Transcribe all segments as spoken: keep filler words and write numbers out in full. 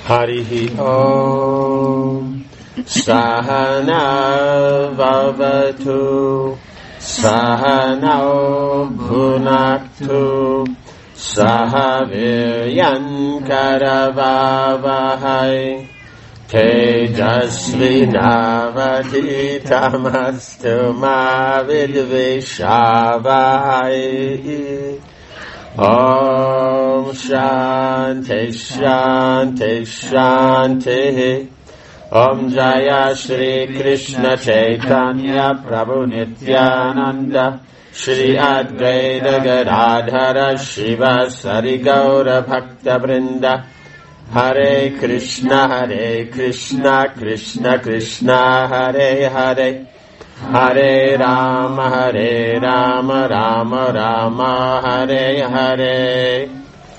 Harihi Om. Sahana Vavatu. Sahana Bhunaktu. Sahaviryan Karavavahai. Tejasvinavaditamastu ma vidvishavahai. Om Shanti Shanti Shanti. Om Jaya Shri Krishna Chaitanya Prabhu Nityananda Shri Advaita Gadadhara Shiva Sari Gaura Bhakta Vrinda. Hare Krishna Hare Krishna Krishna Krishna Hare Hare. Hare Rama Hare Rama Rama Rama Hare Hare.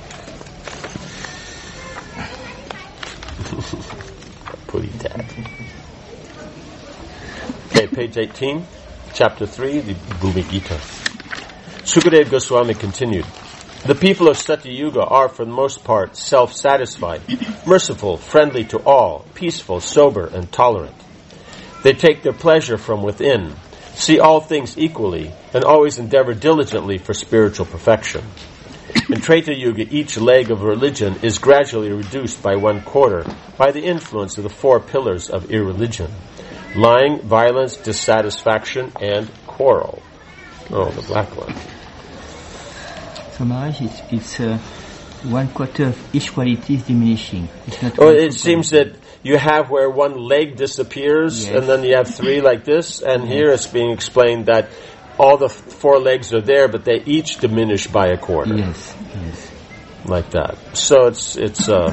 Okay, page eighteen, chapter three, the Bhumi Gita. Sukadeva Goswami continued. The people of Satyuga are, for the most part, self-satisfied, merciful, friendly to all, peaceful, sober, and tolerant. They take their pleasure from within, see all things equally, and always endeavor diligently for spiritual perfection. In Treta Yuga, each leg of religion is gradually reduced by one quarter by the influence of the four pillars of irreligion: lying, violence, dissatisfaction, and quarrel. Oh, the black one. So, Maharaj, it's, it's uh, one quarter of each quality is diminishing. It's not oh, it seems that you have where one leg disappears, yes, and then you have three like this, and yes, here it's being explained that all the four legs are there, but they each diminish by a quarter. Yes, yes. Like that. So it's, it's, uh,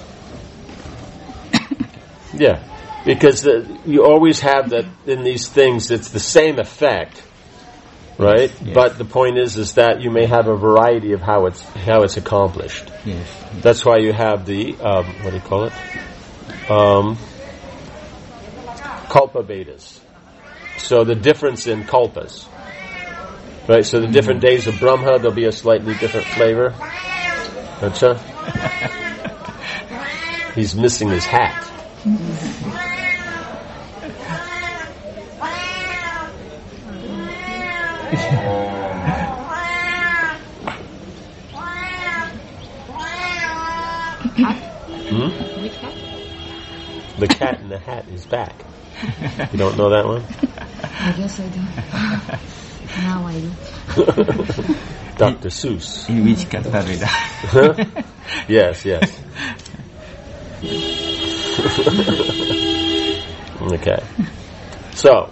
yeah, because the, you always have that in these things, it's the same effect, right? Yes. But the point is, is that you may have a variety of how it's, how it's accomplished. Yes. That's why you have the, um, what do you call it? Um, Kalpa Vedas. So the difference in kalpas. Right, so the different days of Brahma, there'll be a slightly different flavor. Acha? He's missing his hat. Hmm? The cat in the hat is back. You don't know that one? I guess I do. Now I do. Doctor Seuss. In which Katha Yes, yes. Okay. So,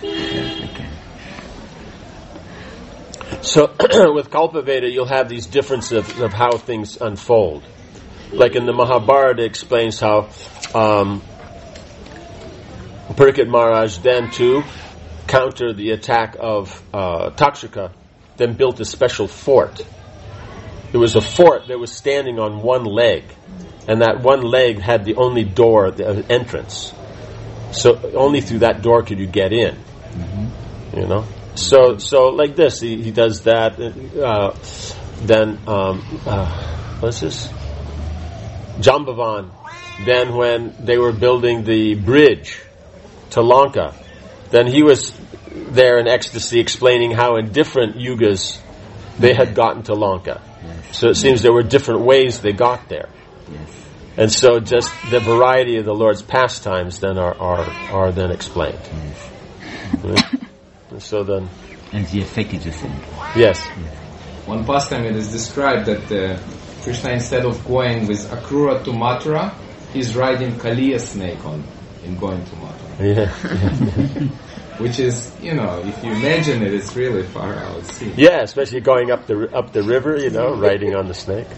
so with Kalpaveda, you'll have these differences of, of how things unfold. Like in the Mahabharata, it explains how um, Parikshit Maharaj then to counter the attack of uh, Takshaka, then built a special fort. It was a fort that was standing on one leg, and that one leg had the only door, the entrance. So only through that door could you get in. Mm-hmm. You know. So so like this, he, he does that. Uh, then um, uh, what's this? Jambavan. Then when they were building the bridge to Lanka, then he was there in ecstasy explaining how in different yugas they had gotten to Lanka. Yes. So it seems there were different ways they got there. Yes. And so just the variety of the Lord's pastimes then are, are, are then explained. Yes. Right? And so then... And the effect is the same. Yes. Yes. One pastime it is described that uh, Krishna, instead of going with Akrura to Mathura, he's riding Kaliya snake on in going to Mathura. Yeah. Which is, you know, if you imagine it, it's really far out. See. Yeah, especially going up the up the river, you know, riding on the snake.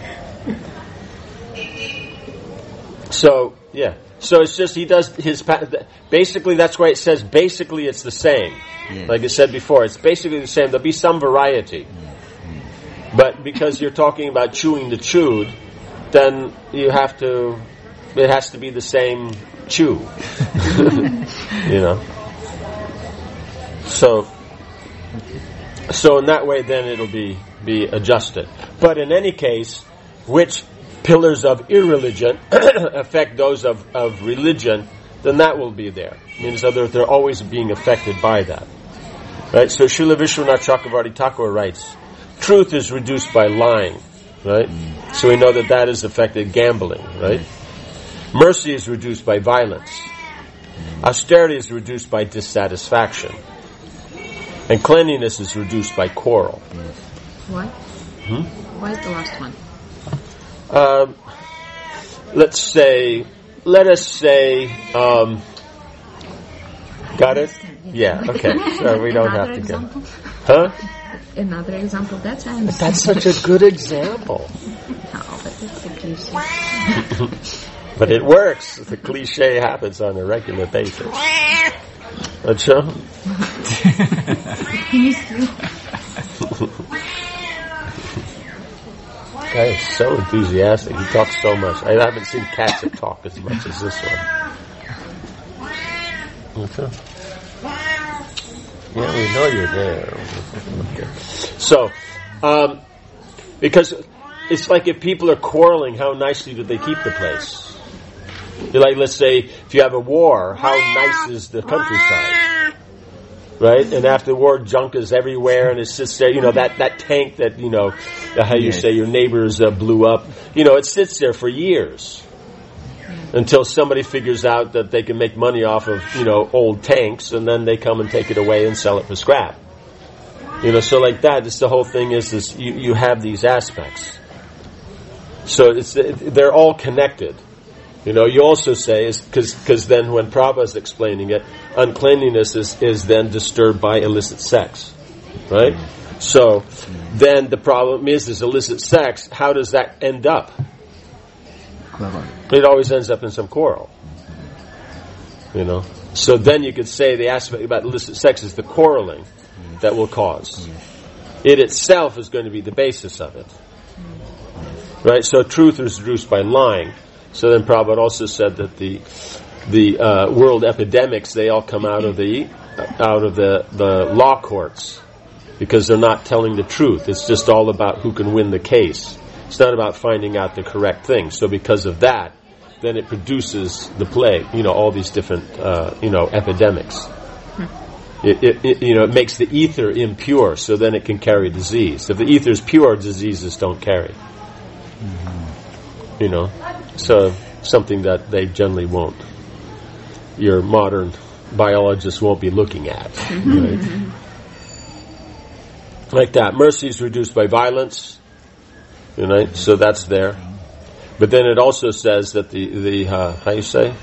So, yeah. So it's just, he does his, basically that's why it says basically it's the same. Yes. Like I said before, it's basically the same. There'll be some variety. Yes. But because you're talking about chewing the chewed, then you have to, it has to be the same chew. You know. So, so in that way then it'll be, be adjusted. But in any case, which pillars of irreligion affect those of, of religion, then that will be there. It means that they're, they're always being affected by that. Right? So Srila Vishwanath Chakravarti Thakur writes, truth is reduced by lying. Right? Mm. So we know that that has affected gambling. Right? Mm. Mercy is reduced by violence. Mm. Austerity is reduced by dissatisfaction. And cleanliness is reduced by quarrel. Why? Hmm? Why is the last one? Um, let's say, let us say, um, got it? Yeah, okay. So we don't have to example? go. Huh? Another example. That's I But that's such a good example. No, but that's a cliche. But it works. The cliche happens on a regular basis. Acha? Guy is so enthusiastic. He talks so much. I haven't seen cats that talk as much as this one. Okay. Yeah, we know you're there. Okay. So, um, because it's like if people are quarreling, how nicely do they keep the place? Like, let's say, if you have a war, how nice is the countryside? Right? And after the war, junk is everywhere, and it sits there, you know, that, that tank that, you know, how you say your neighbors uh, blew up, you know, it sits there for years. Until somebody figures out that they can make money off of, you know, old tanks, and then they come and take it away and sell it for scrap. You know, so like that, it's the whole thing is, is you, you have these aspects. So it's they're all connected. You know, you also say, is because because then when Prabhupada is explaining it, uncleanliness is, is then disturbed by illicit sex. Right? So then the problem is, is illicit sex, how does that end up? It always ends up in some quarrel. You know? So then you could say the aspect about illicit sex is the quarreling that will cause. It itself is going to be the basis of it. Right? So truth is reduced by lying. So then Prabhupada also said that the the uh, world epidemics, they all come out of the out of the, the law courts because they're not telling the truth. It's just all about who can win the case. It's not about finding out the correct thing. So because of that, then it produces the plague, you know, all these different, uh, you know, epidemics. It, it, it, you know, it makes the ether impure, so then it can carry disease. If the ether is pure, diseases don't carry. You know, so something that they generally won't. Your modern biologists won't be looking at. Right? Like that. Mercy is reduced by violence. You know, so that's there. But then it also says that the, the uh, how you say?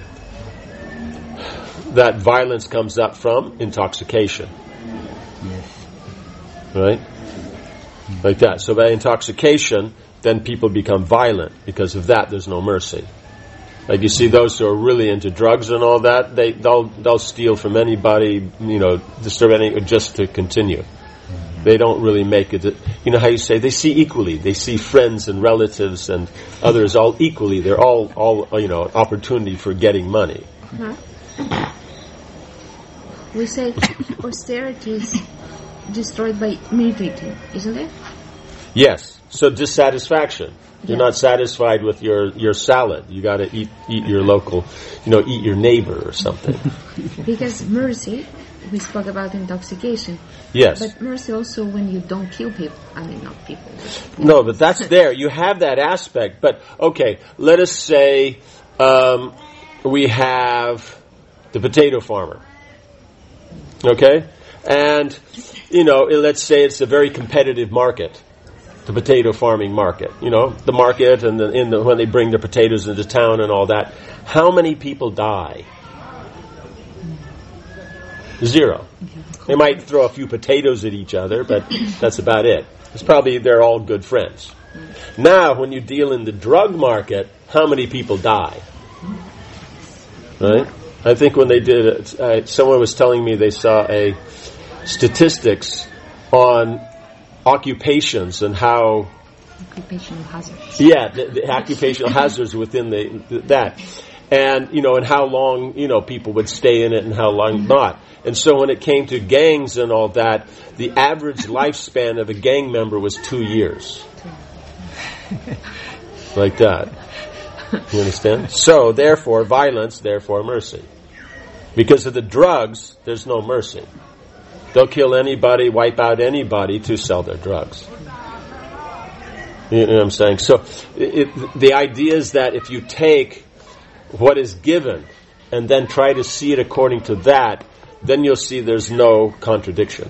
That violence comes up from intoxication. Yes. Right? Like that. So by intoxication, then people become violent. Because of that, there's no mercy. Like you see those who are really into drugs and all that, they, they'll, they'll steal from anybody, you know, disturb any, just to continue. They don't really make it. You know how you say they see equally. They see friends and relatives and others all equally. They're all, all you know, opportunity for getting money. Uh-huh. We say austerity is destroyed by meditating, isn't it? Yes. So dissatisfaction. You're Yeah. not satisfied with your, your salad. You got to eat eat your local, you know, eat your neighbor or something. Because mercy, we spoke about intoxication. Yes. But mercy also when you don't kill people. I mean, not people. But No, but that's there. You have that aspect. But, okay, let us say um, we have the potato farmer. Okay? And, you know, let's say it's a very competitive market. The potato farming market. You know, the market and the, in the, when they bring the potatoes into town and all that. How many people die? Zero. They might throw a few potatoes at each other, but that's about it. It's probably they're all good friends. Now, when you deal in the drug market, how many people die? Right? I think when they did it, uh, someone was telling me they saw a statistics on occupations and how occupational hazards. yeah the, the occupational hazards within the, the that and you know and how long you know people would stay in it and how long not. And so when it came to gangs and all that, the average lifespan of a gang member was two years. Like that. You understand? So, therefore, violence, therefore, mercy. Because of the drugs, there's no mercy. They'll kill anybody, wipe out anybody to sell their drugs. You know what I'm saying? So, it, the idea is that if you take what is given and then try to see it according to that, then you'll see there's no contradiction.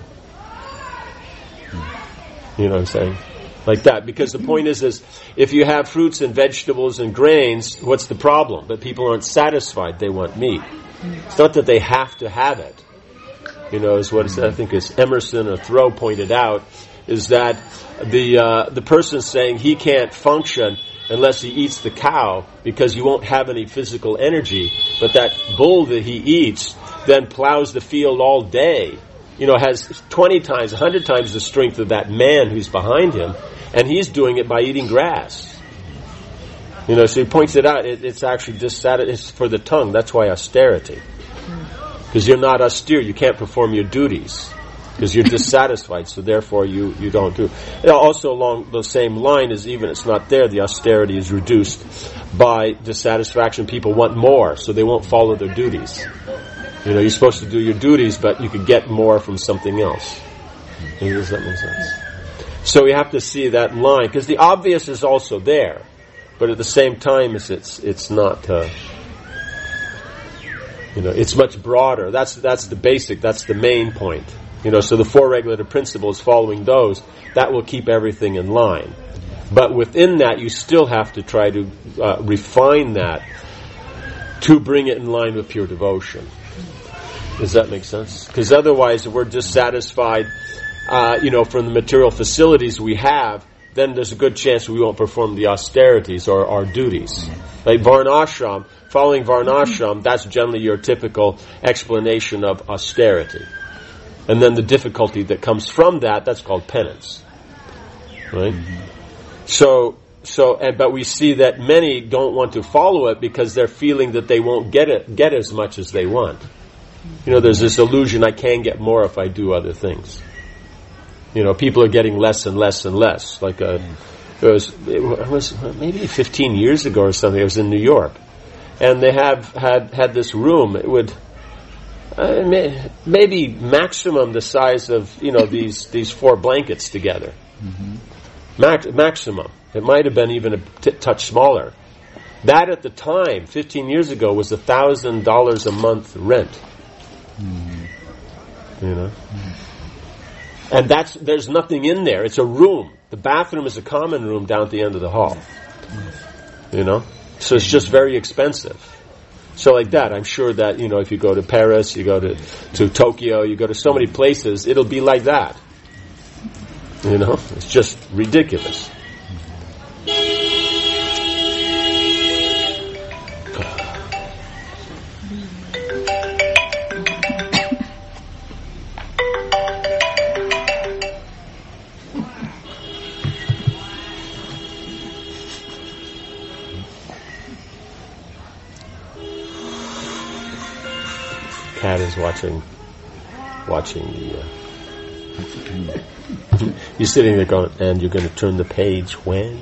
You know what I'm saying? Like that. Because the point is, is if you have fruits and vegetables and grains, what's the problem? But people aren't satisfied. They want meat. It's not that they have to have it. You know, is what is, I think is Emerson or Thoreau pointed out, is that the uh, the person saying he can't function unless he eats the cow because he won't have any physical energy, but that bull that he eats then plows the field all day, you know, has twenty times, one hundred times the strength of that man who's behind him, and he's doing it by eating grass. You know, so he points it out, it, it's actually dissatisfied, it's for the tongue, that's why austerity. Because you're not austere, you can't perform your duties. Because you're dissatisfied, so therefore you, you don't do. You know, also along the same line is even it's not there, the austerity is reduced by dissatisfaction. People want more, so they won't follow their duties. You know, you're supposed to do your duties, but you could get more from something else. Does that make sense? So we have to see that line, because the obvious is also there, but at the same time, it's it's, it's not. Uh, you know, it's much broader. That's that's the basic. That's the main point. You know, so the four regulative principles, following those, that will keep everything in line. But within that, you still have to try to uh, refine that to bring it in line with pure devotion. Does that make sense? Because otherwise, if we're dissatisfied, uh, you know, from the material facilities we have, then there's a good chance we won't perform the austerities or our duties. Like Varnashram, following Varnashram, that's generally your typical explanation of austerity. And then the difficulty that comes from that, that's called penance. Right? Mm-hmm. So, so, and, but we see that many don't want to follow it because they're feeling that they won't get it, get as much as they want. You know, there's this illusion I can get more if I do other things. You know, people are getting less and less and less. Like a, it was, it was maybe fifteen years ago or something. I was in New York, and they have had had this room. It would uh, may, maybe maximum the size of you know these these four blankets together. Mm-hmm. Max, maximum. It might have been even a t- touch smaller. That at the time, fifteen years ago, was a thousand dollars a month rent. Mm-hmm. You know. Mm-hmm. And that's, there's nothing in there. It's a room. The bathroom is a common room down at the end of the hall. You know? So it's just very expensive. So like that, I'm sure that, you know, if you go to Paris, you go to, to Tokyo, you go to so many places, it'll be like that. You know? It's just ridiculous. Cat is watching, watching the. Uh, you're sitting there going, and you're going to turn the page when?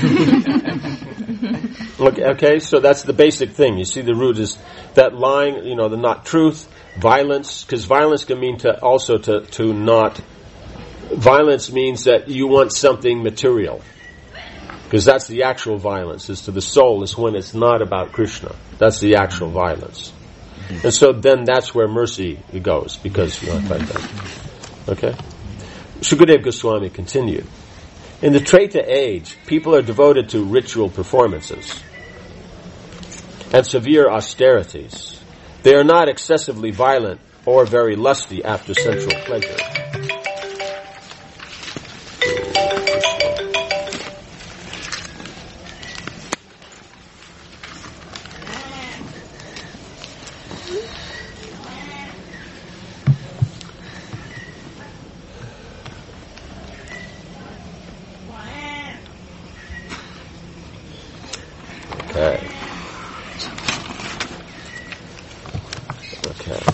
Look, okay, so that's the basic thing. You see, the root is that lying, you know, the not truth, violence, because violence can mean to also to to not. Violence means that you want something material, because that's the actual violence. Is to the soul. Is when it's not about Krishna. That's the actual violence. And so then that's where mercy goes, because you know, like that. Okay? Shukadeva Goswami continued. In the Treta age, people are devoted to ritual performances and severe austerities. They are not excessively violent or very lusty after sensual pleasure. Okay. Okay.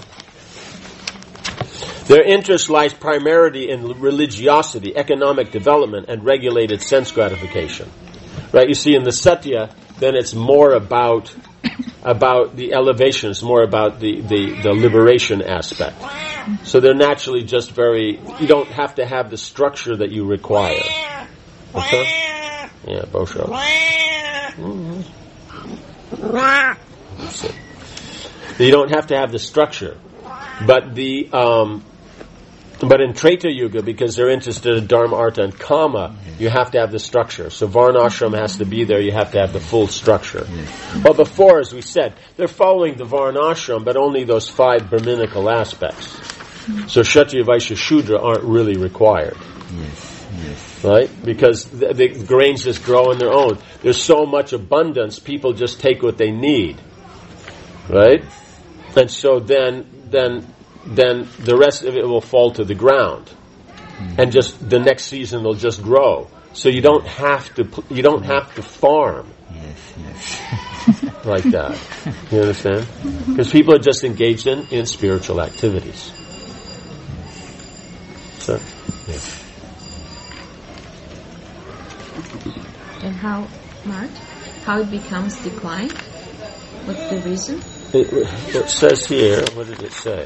Their interest lies primarily in religiosity, economic development, and regulated sense gratification. Right? You see, in the Satya, then it's more about about the elevation. It's more about the, the, the liberation aspect. So they're naturally just very... You don't have to have the structure that you require. Okay? Yeah, Bosho. Mm-hmm. You don't have to have the structure. But the... Um, But in Treta Yuga, because they're interested in Dharma, Artha, and Kama, you have to have the structure. So Varnashram has to be there, you have to have the full structure. Well, before, as we said, they're following the Varnashram, but only those five Brahminical aspects. So Kshatriya, Vaishya, Shudra aren't really required. Yes, yes. Right? Because the, the grains just grow on their own. There's so much abundance, people just take what they need. Right? And so then, then, then the rest of it will fall to the ground, mm-hmm. and just the next season will just grow. So you don't have to you don't have to farm. Yes, yes. Like that. You understand? Because people are just engaged in, in spiritual activities. So, yes. And how, Mark, how it becomes decline? What's the reason? It, it says here. What did it say?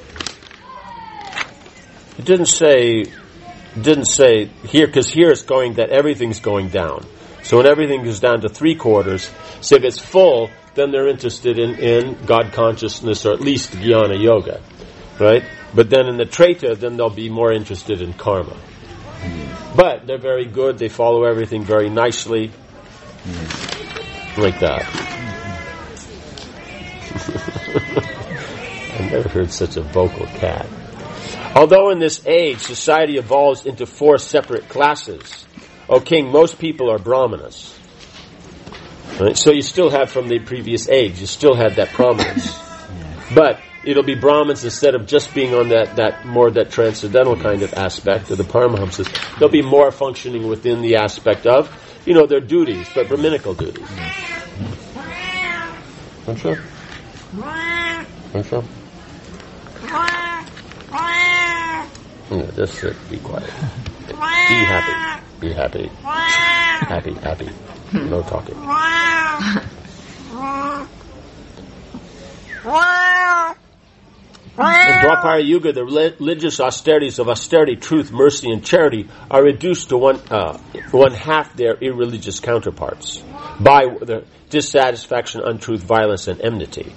It didn't say, didn't say here, because here it's going that everything's going down. So when everything goes down to three quarters, so if it's full, then they're interested in, in God consciousness, or at least Jnana Yoga, right? But then in the Treta, then they'll be more interested in karma. Mm. But they're very good, they follow everything very nicely, mm. like that. I've never heard such a vocal cat. Although in this age, society evolves into four separate classes, O king, most people are brahmanas. Right? So you still have from the previous age, you still have that prominence. But it'll be Brahmins instead of just being on that, that more that transcendental kind of aspect of the Paramahamsas. They'll be more functioning within the aspect of, you know, their duties, but Brahminical duties. I'm sure. I'm sure. Yeah, just sit, be quiet. Be happy. Be happy. Happy, happy. No talking. In Dwapara Yuga, the religious austerities of austerity, truth, mercy, and charity are reduced to one uh, one half their irreligious counterparts by the dissatisfaction, untruth, violence, and enmity.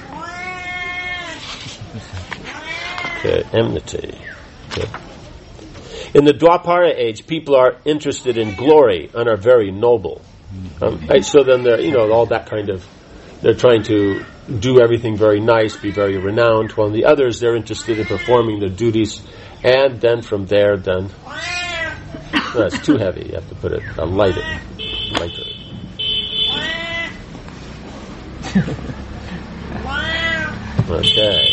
Okay, enmity. Okay. In the Dwapara age, people are interested in glory and are very noble. Um, right, so then they're, you know, all that kind of, they're trying to do everything very nice, be very renowned, while in the others, they're interested in performing their duties, and then from there, then, no, it's too heavy, you have to put it, uh, light it, lighter. Okay.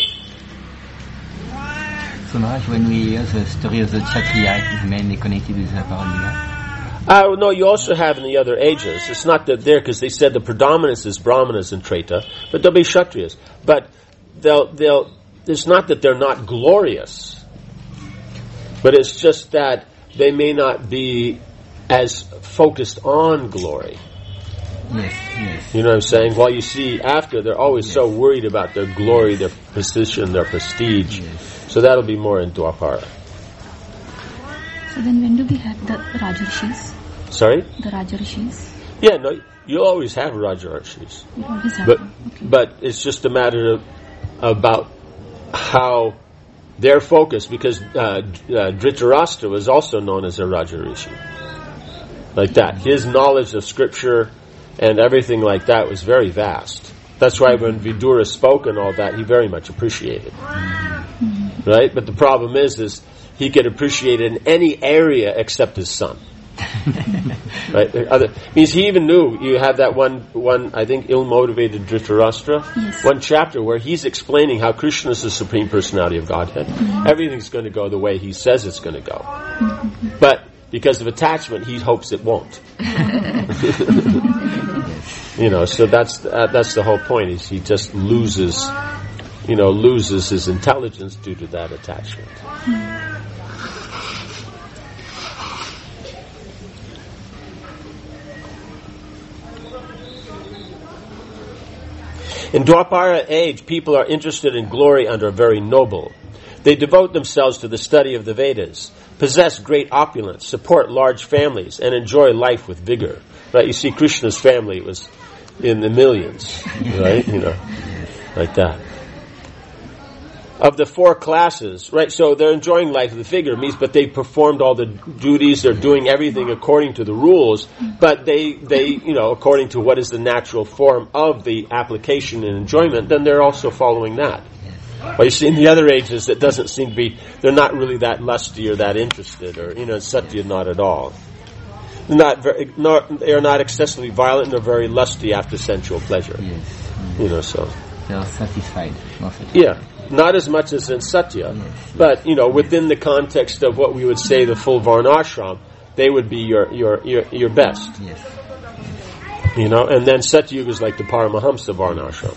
So Maharaj, when we hear the story of the Kshatriya, it is mainly connected with the Paranika? Uh, no, you also have in the other ages. It's not that there, because they said the predominance is Brahmanas and Treta, but there'll be Kshatriyas. But they'll, they'll, it's not that they're not glorious, but it's just that they may not be as focused on glory. Yes, yes. You know what I'm saying? While you see after, they're always yes. so worried about their glory, their position, their prestige. Yes. So that'll be more in Dwapara. So then when do we have the Rajarshis? Sorry? The Rajarshis? Yeah, no, you'll always have Rajarshis. You always have but, them. Okay. But it's just a matter of about how they're focused, because uh, uh, Dhritarashtra was also known as a Rajarishi. Like that. His knowledge of scripture and everything like that was very vast. That's why when Vidura spoke and all that, he very much appreciated. Mm-hmm. Right? But the problem is, is he could appreciate it in any area except his son. Right? Other, means he even knew, you have that one, one I think, ill-motivated Dhritarashtra, yes. one chapter where he's explaining how Krishna is the Supreme Personality of Godhead. Mm-hmm. Everything's going to go the way he says it's going to go. Mm-hmm. But because of attachment, he hopes it won't. You know, so that's uh, that's the whole point. Is he just loses, you know, loses his intelligence due to that attachment. In Dwapara age, people are interested in glory and are very noble. They devote themselves to the study of the Vedas, possess great opulence, support large families, and enjoy life with vigor. Right? You see, Krishna's family was in the millions, right? You know, like that. Of the four classes, right? So they're enjoying life with vigor, means, but they performed all the duties. They're doing everything according to the rules, but they, they, you know, according to what is the natural form of the application and enjoyment. Then they're also following that. But you see, in the other ages, it doesn't seem to be, they're not really that lusty or that interested, or, you know, Satya, not at all. They're not, very, not, they are not excessively violent, and they're very lusty after sensual pleasure. Yes. You know, so. They are satisfied. Not satisfied. Yeah. Not as much as in Satya, yes. But, you know, within the context of what we would say the full Varnashram, they would be your, your, your, your best. Yes. You know, and then Satyuga is like the Paramahamsa Varnashram.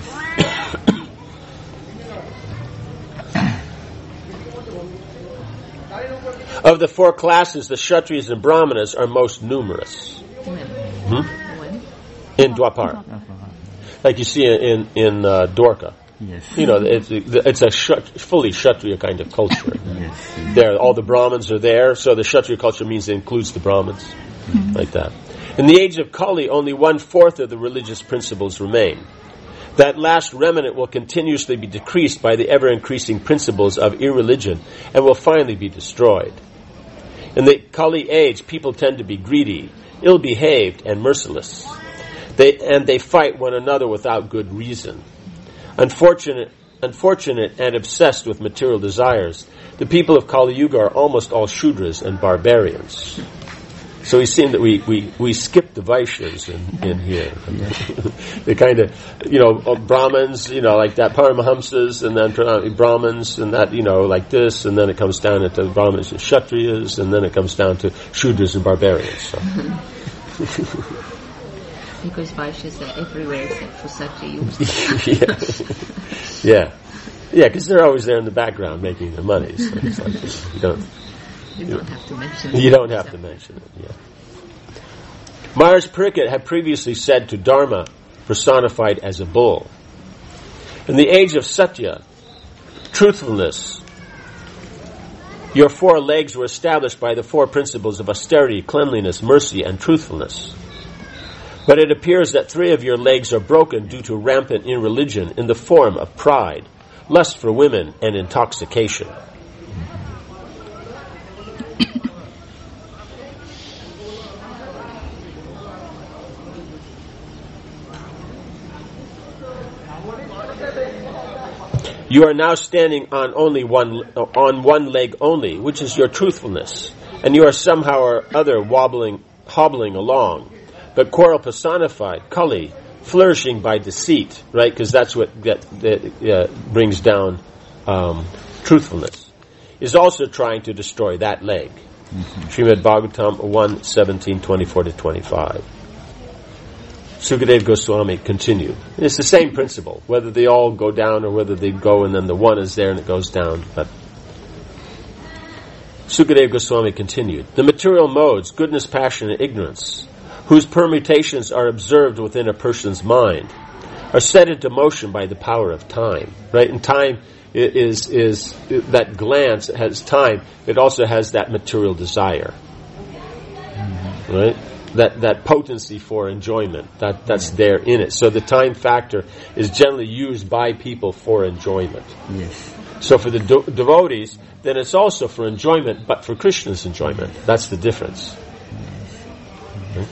Of the four classes, the Kshatriyas and Brahmanas are most numerous. When? Hmm? When? In Dwapara. Like you see in, in uh, Dwarka. Yes. You know, it's, it's a kshat, fully Kshatriya kind of culture. Yes. There, all the Brahmins are there, so the Kshatriya culture means it includes the Brahmins. Mm-hmm. Like that. In the age of Kali, only one-fourth of the religious principles remain. That last remnant will continuously be decreased by the ever-increasing principles of irreligion and will finally be destroyed. In the Kali age, people tend to be greedy, ill-behaved, and merciless. They, and they fight one another without good reason. Unfortunate, unfortunate and obsessed with material desires, the people of Kali Yuga are almost all Shudras and barbarians. So we seem that we, we, we skip the Vaishnavas in, in here. The kind of, you know, Brahmins, you know, like that, Paramahamsas, and then Brahmins, and that, you know, like this, and then it comes down to Brahmins and Kshatriyas, and then it comes down to Shudras and barbarians. So. Because Vaishnavas are everywhere except for Satya. Yeah. Yeah. Yeah, because they're always there in the background making their money. So it's like, you don't... You don't have to mention it. You don't have to mention it, yeah. Maharaj Pariksit had previously said to Dharma, personified as a bull. In the age of Satya, truthfulness, your four legs were established by the four principles of austerity, cleanliness, mercy, and truthfulness. But it appears that three of your legs are broken due to rampant irreligion in the form of pride, lust for women, and intoxication. You are now standing on only one on one leg only, which is your truthfulness, and you are somehow or other wobbling, hobbling along. But quarrel personified, Kali, flourishing by deceit, right? Because that's what that, that uh, brings down um, truthfulness, is also trying to destroy that leg. Mm-hmm. Srimad Bhagavatam one seventeen twenty four to twenty five. Sukadeva Goswami continued. It's the same principle, whether they all go down or whether they go and then the one is there and it goes down. But Sukadeva Goswami continued. The material modes, goodness, passion, and ignorance, whose permutations are observed within a person's mind, are set into motion by the power of time. Right? And time is, is, is that glance has time. It also has that material desire. Right? That that potency for enjoyment, that, that's there in it. So the time factor is generally used by people for enjoyment. Yes. So for the de- devotees, then it's also for enjoyment, but for Krishna's enjoyment. That's the difference. Okay.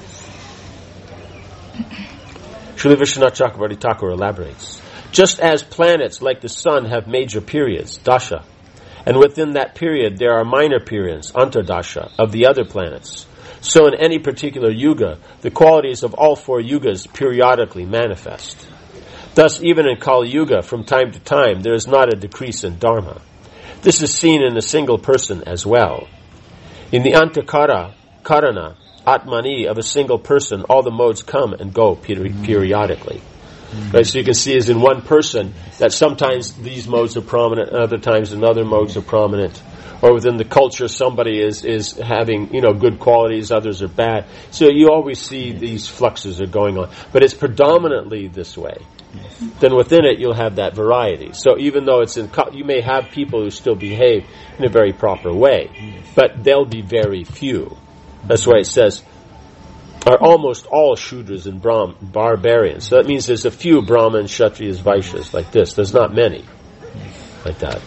Srila Vishwanath Chakravarti Thakur elaborates. Just as planets like the sun have major periods, dasha, and within that period there are minor periods, antardasha, of the other planets, so in any particular yuga, the qualities of all four yugas periodically manifest. Thus, even in Kali Yuga, from time to time, there is not a decrease in dharma. This is seen in a single person as well. In the antakara, karana, atmani of a single person, all the modes come and go peri- periodically. Mm-hmm. Right, so you can see as in one person that sometimes these modes are prominent, other times another modes are prominent. or within the culture somebody is, is having, you know, good qualities, others are bad. So you always see these fluxes are going on. But it's predominantly this way. Then within it you'll have that variety. So even though it's in, you may have people who still behave in a very proper way, but they'll be very few. That's why it says, are almost all Shudras and Brahm, barbarians. So that means there's a few Brahmins, Kshatriyas, Vaishyas like this. There's not many like that.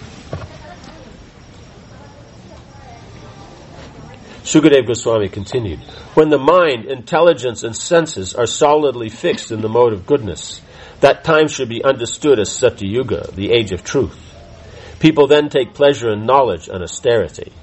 Sukadeva Goswami continued, when the mind, intelligence, and senses are solidly fixed in the mode of goodness, that time should be understood as Satyuga, the age of truth. People then take pleasure in knowledge and austerity.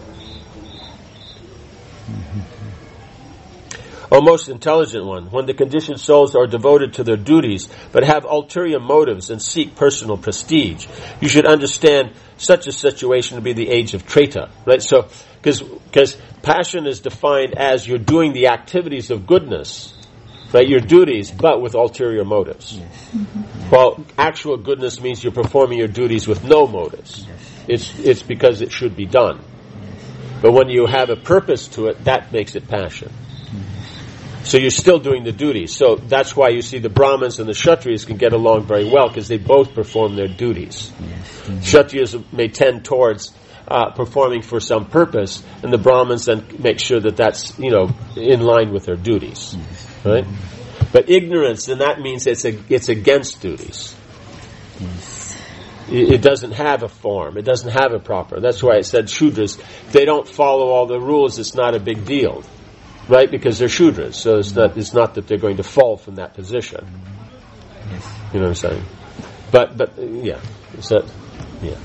O most intelligent one, when the conditioned souls are devoted to their duties, but have ulterior motives and seek personal prestige, you should understand such a situation to be the age of Treta. Right? So, because passion is defined as you're doing the activities of goodness, right? Your duties, but with ulterior motives. Yes. Mm-hmm. Well, actual goodness means you're performing your duties with no motives. Yes. It's it's because it should be done. Yes. But when you have a purpose to it, that makes it passion. So you're still doing the duties. So that's why you see the Brahmins and the Kshatriyas can get along very well, because they both perform their duties. Yes, Kshatriyas may tend towards uh, performing for some purpose, and the Brahmins then make sure that that's, you know, in line with their duties. Yes. Right? But ignorance, then that means it's a, it's against duties. Yes. It, it doesn't have a form. It doesn't have a proper. That's why it said Shudras, if they don't follow all the rules, it's not a big deal. Right, because they're Shudras, so it's not it's not that they're going to fall from that position. Yes. You know what I'm saying? But but uh, yeah, is that yeah.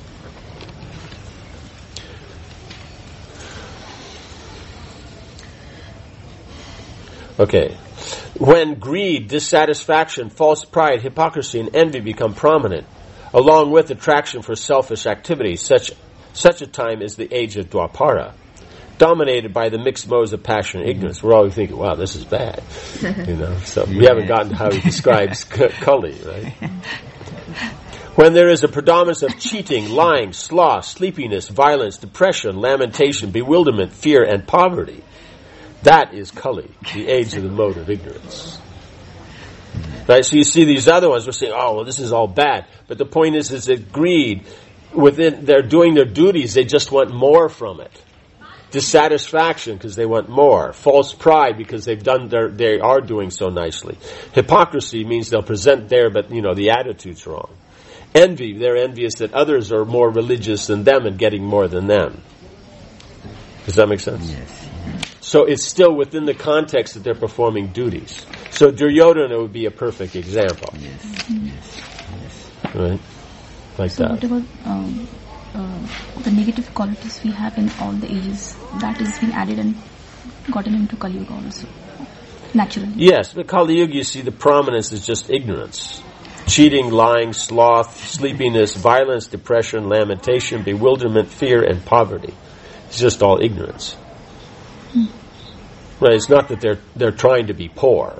Okay. When greed, dissatisfaction, false pride, hypocrisy, and envy become prominent, along with attraction for selfish activities, such such a time is the age of Dwapara, dominated by the mixed modes of passion and ignorance. We're always thinking, wow, this is bad. You know, so we haven't gotten to how he describes Kali, right? When there is a predominance of cheating, lying, sloth, sleepiness, violence, depression, lamentation, bewilderment, fear, and poverty, that is Kali, the age of the mode of ignorance. Right? So you see these other ones, we're saying, oh, well, this is all bad. But the point is, is that greed, within, they're doing their duties, they just want more from it. Dissatisfaction because they want more. False pride because they've done their, they are doing so nicely. Hypocrisy means they'll present there, but you know the attitude's wrong. Envy, they're envious that others are more religious than them and getting more than them. Does that make sense? Yes. So it's still within the context that they're performing duties. So Duryodhana would be a perfect example. Yes. Yes. Yes. Right? Like so that. What about um, uh, the negative qualities we have in all the ages, that is being added and gotten into Kali Yuga also, naturally? Yes, but Kali Yuga, you see, the prominence is just ignorance. Cheating, lying, sloth, sleepiness, violence, depression, lamentation, bewilderment, fear, and poverty. It's just all ignorance. Hmm. Right? It's not that they're they're trying to be poor.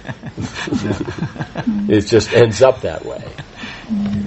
It just ends up that way. Hmm.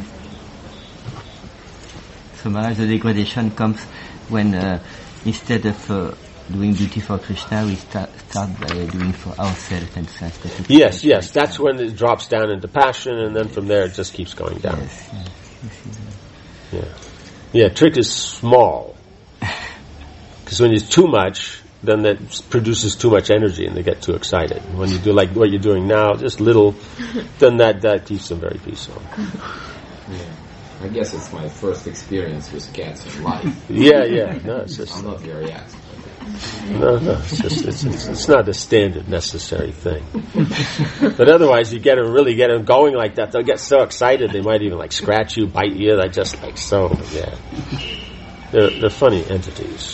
So Maharaj, the degradation comes when uh, instead of uh, doing duty for Krishna, we start, start by doing for ourselves and sense. Yes, yes, that's when it drops down into passion, and then from there it just keeps going down. Yes, yes. Yeah, yeah. Trick is small because when it's too much, then that produces too much energy, and they get too excited. When you do like what you're doing now, just little, then that that keeps them very peaceful. Yeah. I guess it's my first experience with cats in life. Yeah, yeah. No, it's just. I'm not very active. No, no, it's just it's, it's it's not a standard necessary thing. But otherwise, you get them really get them going like that. They'll get so excited they might even like scratch you, bite you. They're just like so yeah. They're they're funny entities.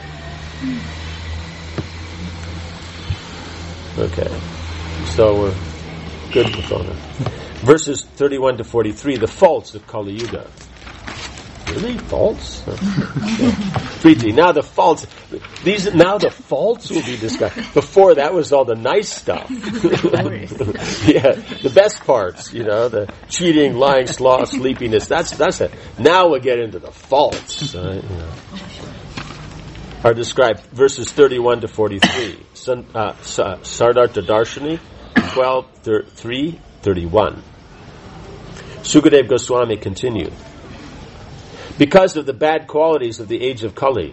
Okay, so we're good with all that. Verses thirty-one to forty-three, the faults of Kali Yuga. Really? Faults? Preeti. Now the faults, these, now the faults will be discussed. Before that was all the nice stuff. Yeah, the best parts, you know, the cheating, lying, sloth, sleepiness, that's, that's it. Now we'll get into the faults, right? You know. Are described, verses thirty-one to forty-three. Sun, uh, Sardartha Darshani, twelve, three, thirty-one. Sukadeva Goswami continued. Because of the bad qualities of the age of Kali,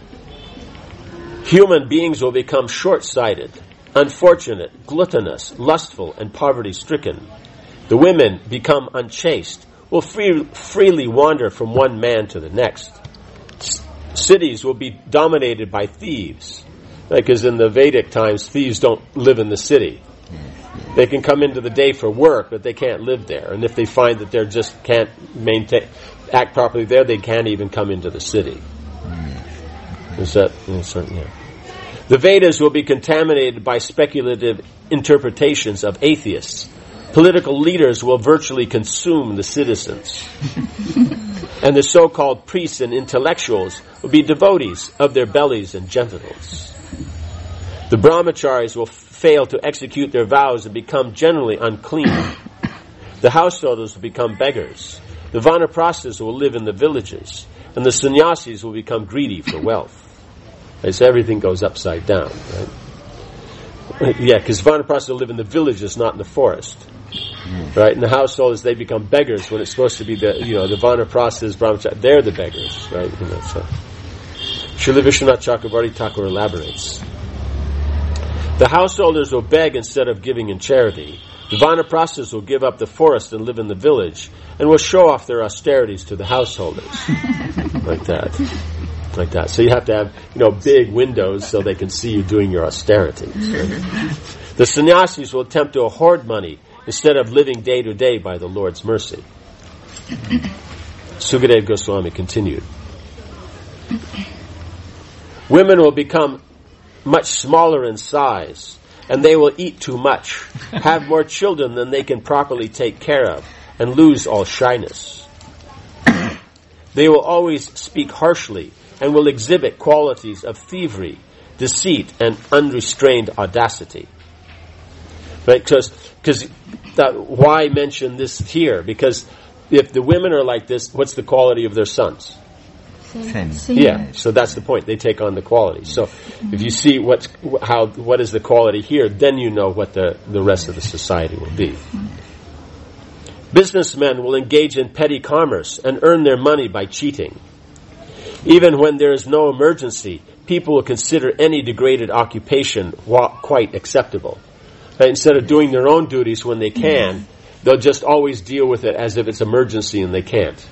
human beings will become short-sighted, unfortunate, gluttonous, lustful, and poverty-stricken. The women become unchaste, will free, freely wander from one man to the next. C- cities will be dominated by thieves, because in the Vedic times, thieves don't live in the city. They can come into the day for work, but they can't live there. And if they find that they just can't maintain, act properly there, they can't even come into the city. Is that, is that, yeah. The Vedas will be contaminated by speculative interpretations of atheists. Political leaders will virtually consume the citizens. And the so-called priests and intellectuals will be devotees of their bellies and genitals. The brahmacharis will fail to execute their vows and become generally unclean. The householders will become beggars. The vanaprasthas will live in the villages, and the sannyasis will become greedy for wealth. Right, so everything goes upside down, right? Yeah, because vanaprasthas will live in the villages, not in the forest. Right? And the householders, they become beggars when it's supposed to be the, you know, the vanaprasthas, brahmacharis, they're the beggars, right? You know, so. Srila Vishwanath Chakravarti Thakur elaborates. The householders will beg instead of giving in charity. The vanaprasthas will give up the forest and live in the village, and will show off their austerities to the householders. Like that. Like that. So you have to have, you know, big windows so they can see you doing your austerities. Right? The sannyasis will attempt to hoard money instead of living day to day by the Lord's mercy. Sukadeva Goswami continued. Women will become much smaller in size, and they will eat too much, have more children than they can properly take care of, and lose all shyness. They will always speak harshly, and will exhibit qualities of thievery, deceit, and unrestrained audacity. Right? Because, because why mention this here? Because if the women are like this, what's the quality of their sons? Same. Yeah, so that's the point. They take on the quality. So if you see what's, how, what is the quality here, then you know what the, the rest of the society will be. Businessmen will engage in petty commerce and earn their money by cheating. Even when there is no emergency, people will consider any degraded occupation quite acceptable. Right? Instead of doing their own duties when they can, they'll just always deal with it as if it's emergency and they can't.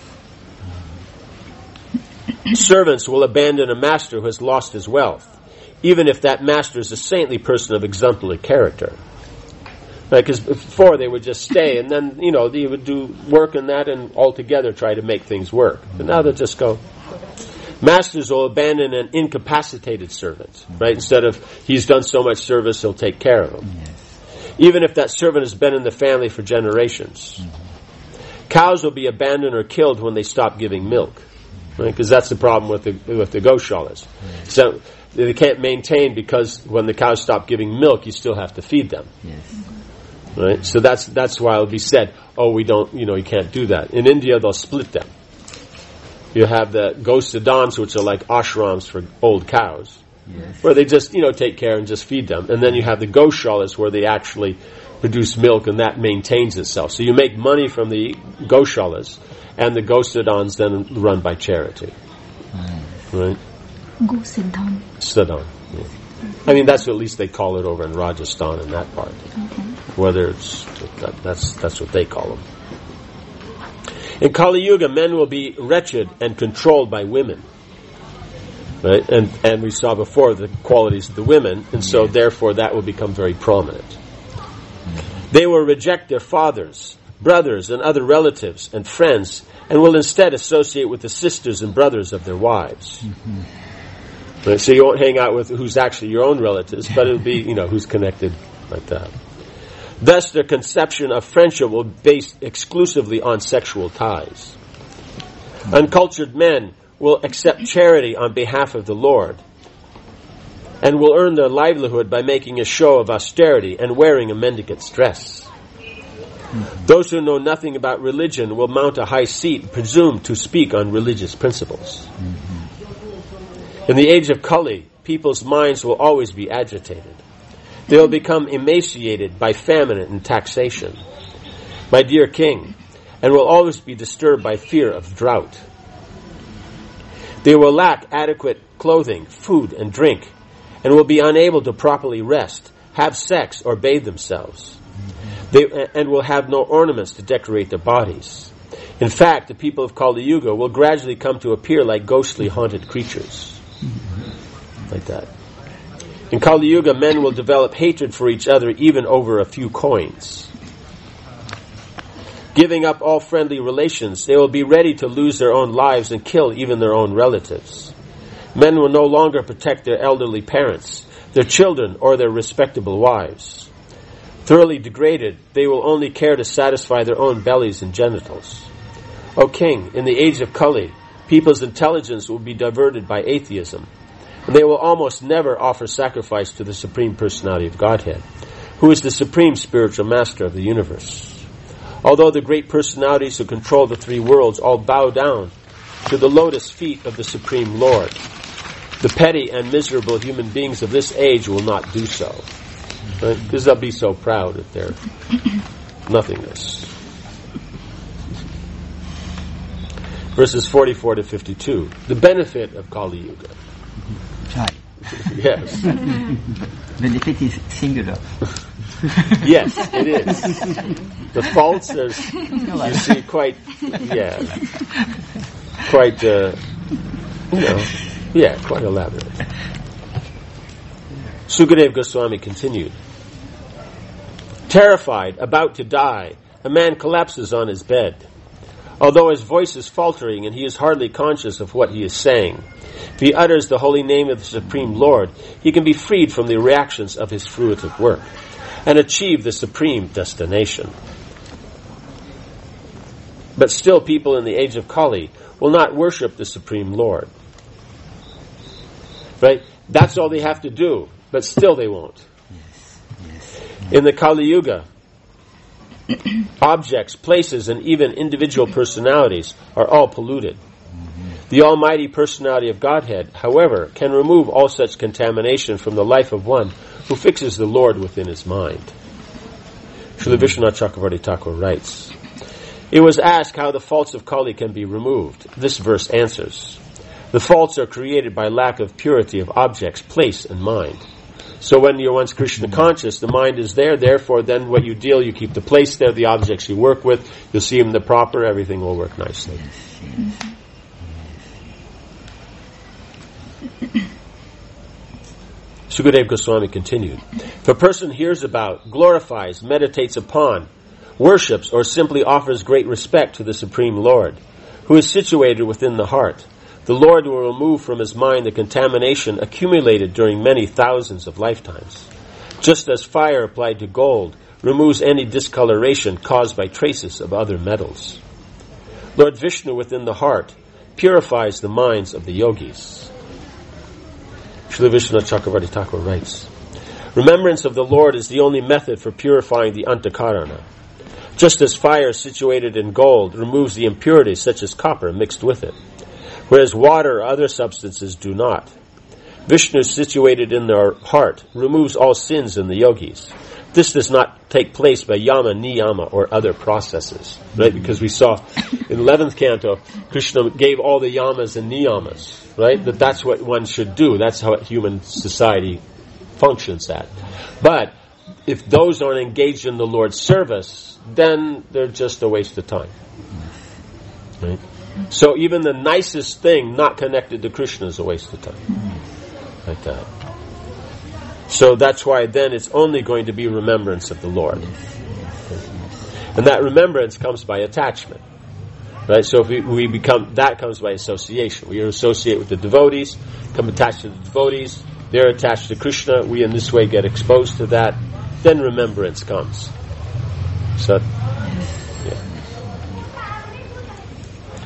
Servants will abandon a master who has lost his wealth, even if that master is a saintly person of exemplary character. Right? Because before they would just stay, and then, you know, they would do work and that, and altogether try to make things work. But now they'll just go. Masters will abandon an incapacitated servant, right? Instead of he's done so much service, he'll take care of him. Even if that servant has been in the family for generations. Cows will be abandoned or killed when they stop giving milk. Right? Because that's the problem with the with the goshalas. Right. So they can't maintain, because when the cows stop giving milk, you still have to feed them. Yes. Right? So that's that's why it'll be said, oh, we don't, you know, you can't do that. In India, they'll split them. You have the gosadans, which are like ashrams for old cows, yes, where they just, you know, take care and just feed them. And then you have the goshalas, where they actually produce milk, and that maintains itself. So you make money from the goshalas, and the gosadans then run by charity. Mm. Right? Gosiddhan. Siddhan. Yeah. I mean, that's what at least they call it over in Rajasthan and that part. Okay. Whether it's, that, that's, that's what they call them. In Kali Yuga, men will be wretched and controlled by women. Right? And, and we saw before the qualities of the women, and so therefore that will become very prominent. They will reject their fathers, brothers, and other relatives and friends, and will instead associate with the sisters and brothers of their wives. Mm-hmm. Right? So you won't hang out with who's actually your own relatives, but it'll be, you know, who's connected like that. Thus, their conception of friendship will be based exclusively on sexual ties. Uncultured men will accept charity on behalf of the Lord and will earn their livelihood by making a show of austerity and wearing a mendicant's dress. Those who know nothing about religion will mount a high seat and presume to speak on religious principles. In the age of Kali, people's minds will always be agitated. They will become emaciated by famine and taxation, my dear king, and will always be disturbed by fear of drought. They will lack adequate clothing, food, and drink, and will be unable to properly rest, have sex, or bathe themselves. They, and will have no ornaments to decorate their bodies. In fact, the people of Kali Yuga will gradually come to appear like ghostly haunted creatures. Like that. In Kali Yuga, men will develop hatred for each other even over a few coins. Giving up all friendly relations, they will be ready to lose their own lives and kill even their own relatives. Men will no longer protect their elderly parents, their children, or their respectable wives. Thoroughly degraded, they will only care to satisfy their own bellies and genitals. O king, in the age of Kali, people's intelligence will be diverted by atheism, and they will almost never offer sacrifice to the Supreme Personality of Godhead, who is the supreme spiritual master of the universe. Although the great personalities who control the three worlds all bow down to the lotus feet of the Supreme Lord, the petty and miserable human beings of this age will not do so. Right? Because they'll be so proud of their nothingness. Verses forty-four to fifty-two. The benefit of Kali Yuga. Try. Yes. Benefit is singular. Yes, it is. The faults are, you see, quite, yeah, quite, uh, you know, yeah, quite elaborate. Sukadeva Goswami continued. Terrified, about to die, a man collapses on his bed. Although his voice is faltering and he is hardly conscious of what he is saying, if he utters the holy name of the Supreme Lord, he can be freed from the reactions of his fruitive work and achieve the supreme destination. But still, people in the age of Kali will not worship the Supreme Lord. Right? That's all they have to do, but still they won't. Yes. Yes. In the Kali Yuga, objects, places, and even individual personalities are all polluted. The Almighty Personality of Godhead, however, can remove all such contamination from the life of one who fixes the Lord within his mind. Srila Vishwanath Chakravarti Thakur writes, it was asked how the faults of Kali can be removed. This verse answers, the faults are created by lack of purity of objects, place, and mind. So when you're once Krishna conscious, the mind is there, therefore then what you deal, you keep the place there, the objects you work with, you'll see them the proper, everything will work nicely. Sukadeva Goswami continued, if a person hears about, glorifies, meditates upon, worships, or simply offers great respect to the Supreme Lord, who is situated within the heart, the Lord will remove from his mind the contamination accumulated during many thousands of lifetimes. Just as fire applied to gold removes any discoloration caused by traces of other metals. Lord Vishnu within the heart purifies the minds of the yogis. Srila Vishwanath Chakravarti Thakur writes, remembrance of the Lord is the only method for purifying the antakarana. Just as fire situated in gold removes the impurities such as copper mixed with it, whereas water or other substances do not. Vishnu situated in their heart removes all sins in the yogis. This does not take place by yama, niyama, or other processes, right? Because we saw in eleventh canto, Krishna gave all the yamas and niyamas, right? That that's what one should do. That's how human society functions at. But if those aren't engaged in the Lord's service, then they're just a waste of time, right? So even the nicest thing not connected to Krishna is a waste of time, like that. So that's why then it's only going to be remembrance of the Lord. And that remembrance comes by attachment. Right? So if we, we become, that comes by association. We associate with the devotees, become attached to the devotees, they're attached to Krishna, we in this way get exposed to that, then remembrance comes. So, yeah.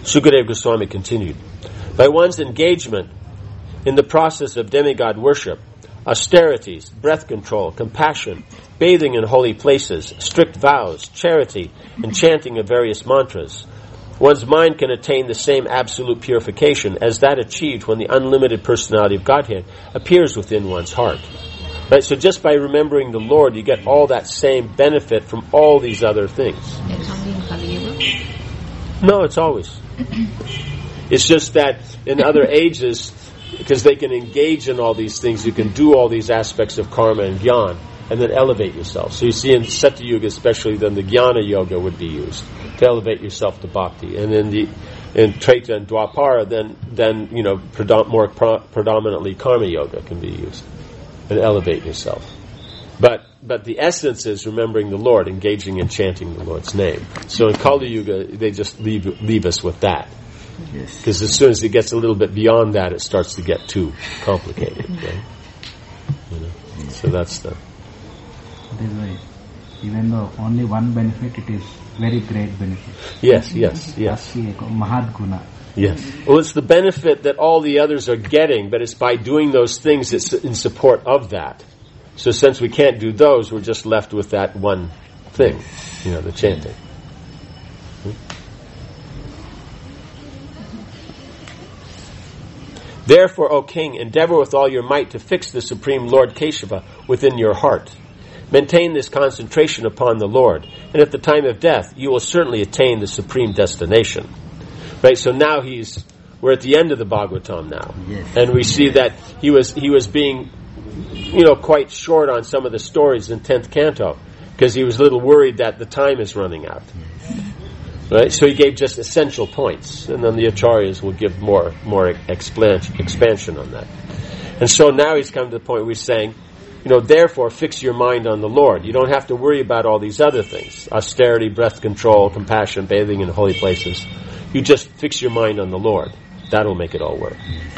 Sukadeva Goswami continued, by one's engagement in the process of demigod worship, austerities, breath control, compassion, bathing in holy places, strict vows, charity, and chanting of various mantras, one's mind can attain the same absolute purification as that achieved when the unlimited personality of Godhead appears within one's heart. Right? So just by remembering the Lord, you get all that same benefit from all these other things. It's only in Kali Yuga? No, it's always. It's just that in other ages, because they can engage in all these things, you can do all these aspects of karma and jnana, and then elevate yourself. So you see in Satyuga especially, then the jnana yoga would be used to elevate yourself to bhakti. And in the in Treta and Dwapara, then then you know predom- more pro- predominantly karma yoga can be used and elevate yourself. But but the essence is remembering the Lord, engaging in chanting the Lord's name. So in Kali Yuga, they just leave leave us with that. Because as soon as it gets a little bit beyond that, it starts to get too complicated. Right? You know? So that's the. That's right. Remember, only one benefit, it is very great benefit. Yes, yes, yes. Mahad Guna. Yes. Well, it's the benefit that all the others are getting, but it's by doing those things it's in support of that. So since we can't do those, we're just left with that one thing, you know, the chanting. Hmm? Therefore, O king, endeavor with all your might to fix the Supreme Lord Keshava within your heart. Maintain this concentration upon the Lord, and at the time of death, you will certainly attain the supreme destination. Right? So now he's, we're at the end of the Bhagavatam now. Yes. And we see that he was, he was being, you know, quite short on some of the stories in tenth canto, because he was a little worried that the time is running out. Right? So he gave just essential points, and then the acharyas will give more, more expansion, expansion on that. And so now he's come to the point where he's saying, you know, therefore fix your mind on the Lord. You don't have to worry about all these other things. Austerity, breath control, compassion, bathing in holy places. You just fix your mind on the Lord. That'll make it all work.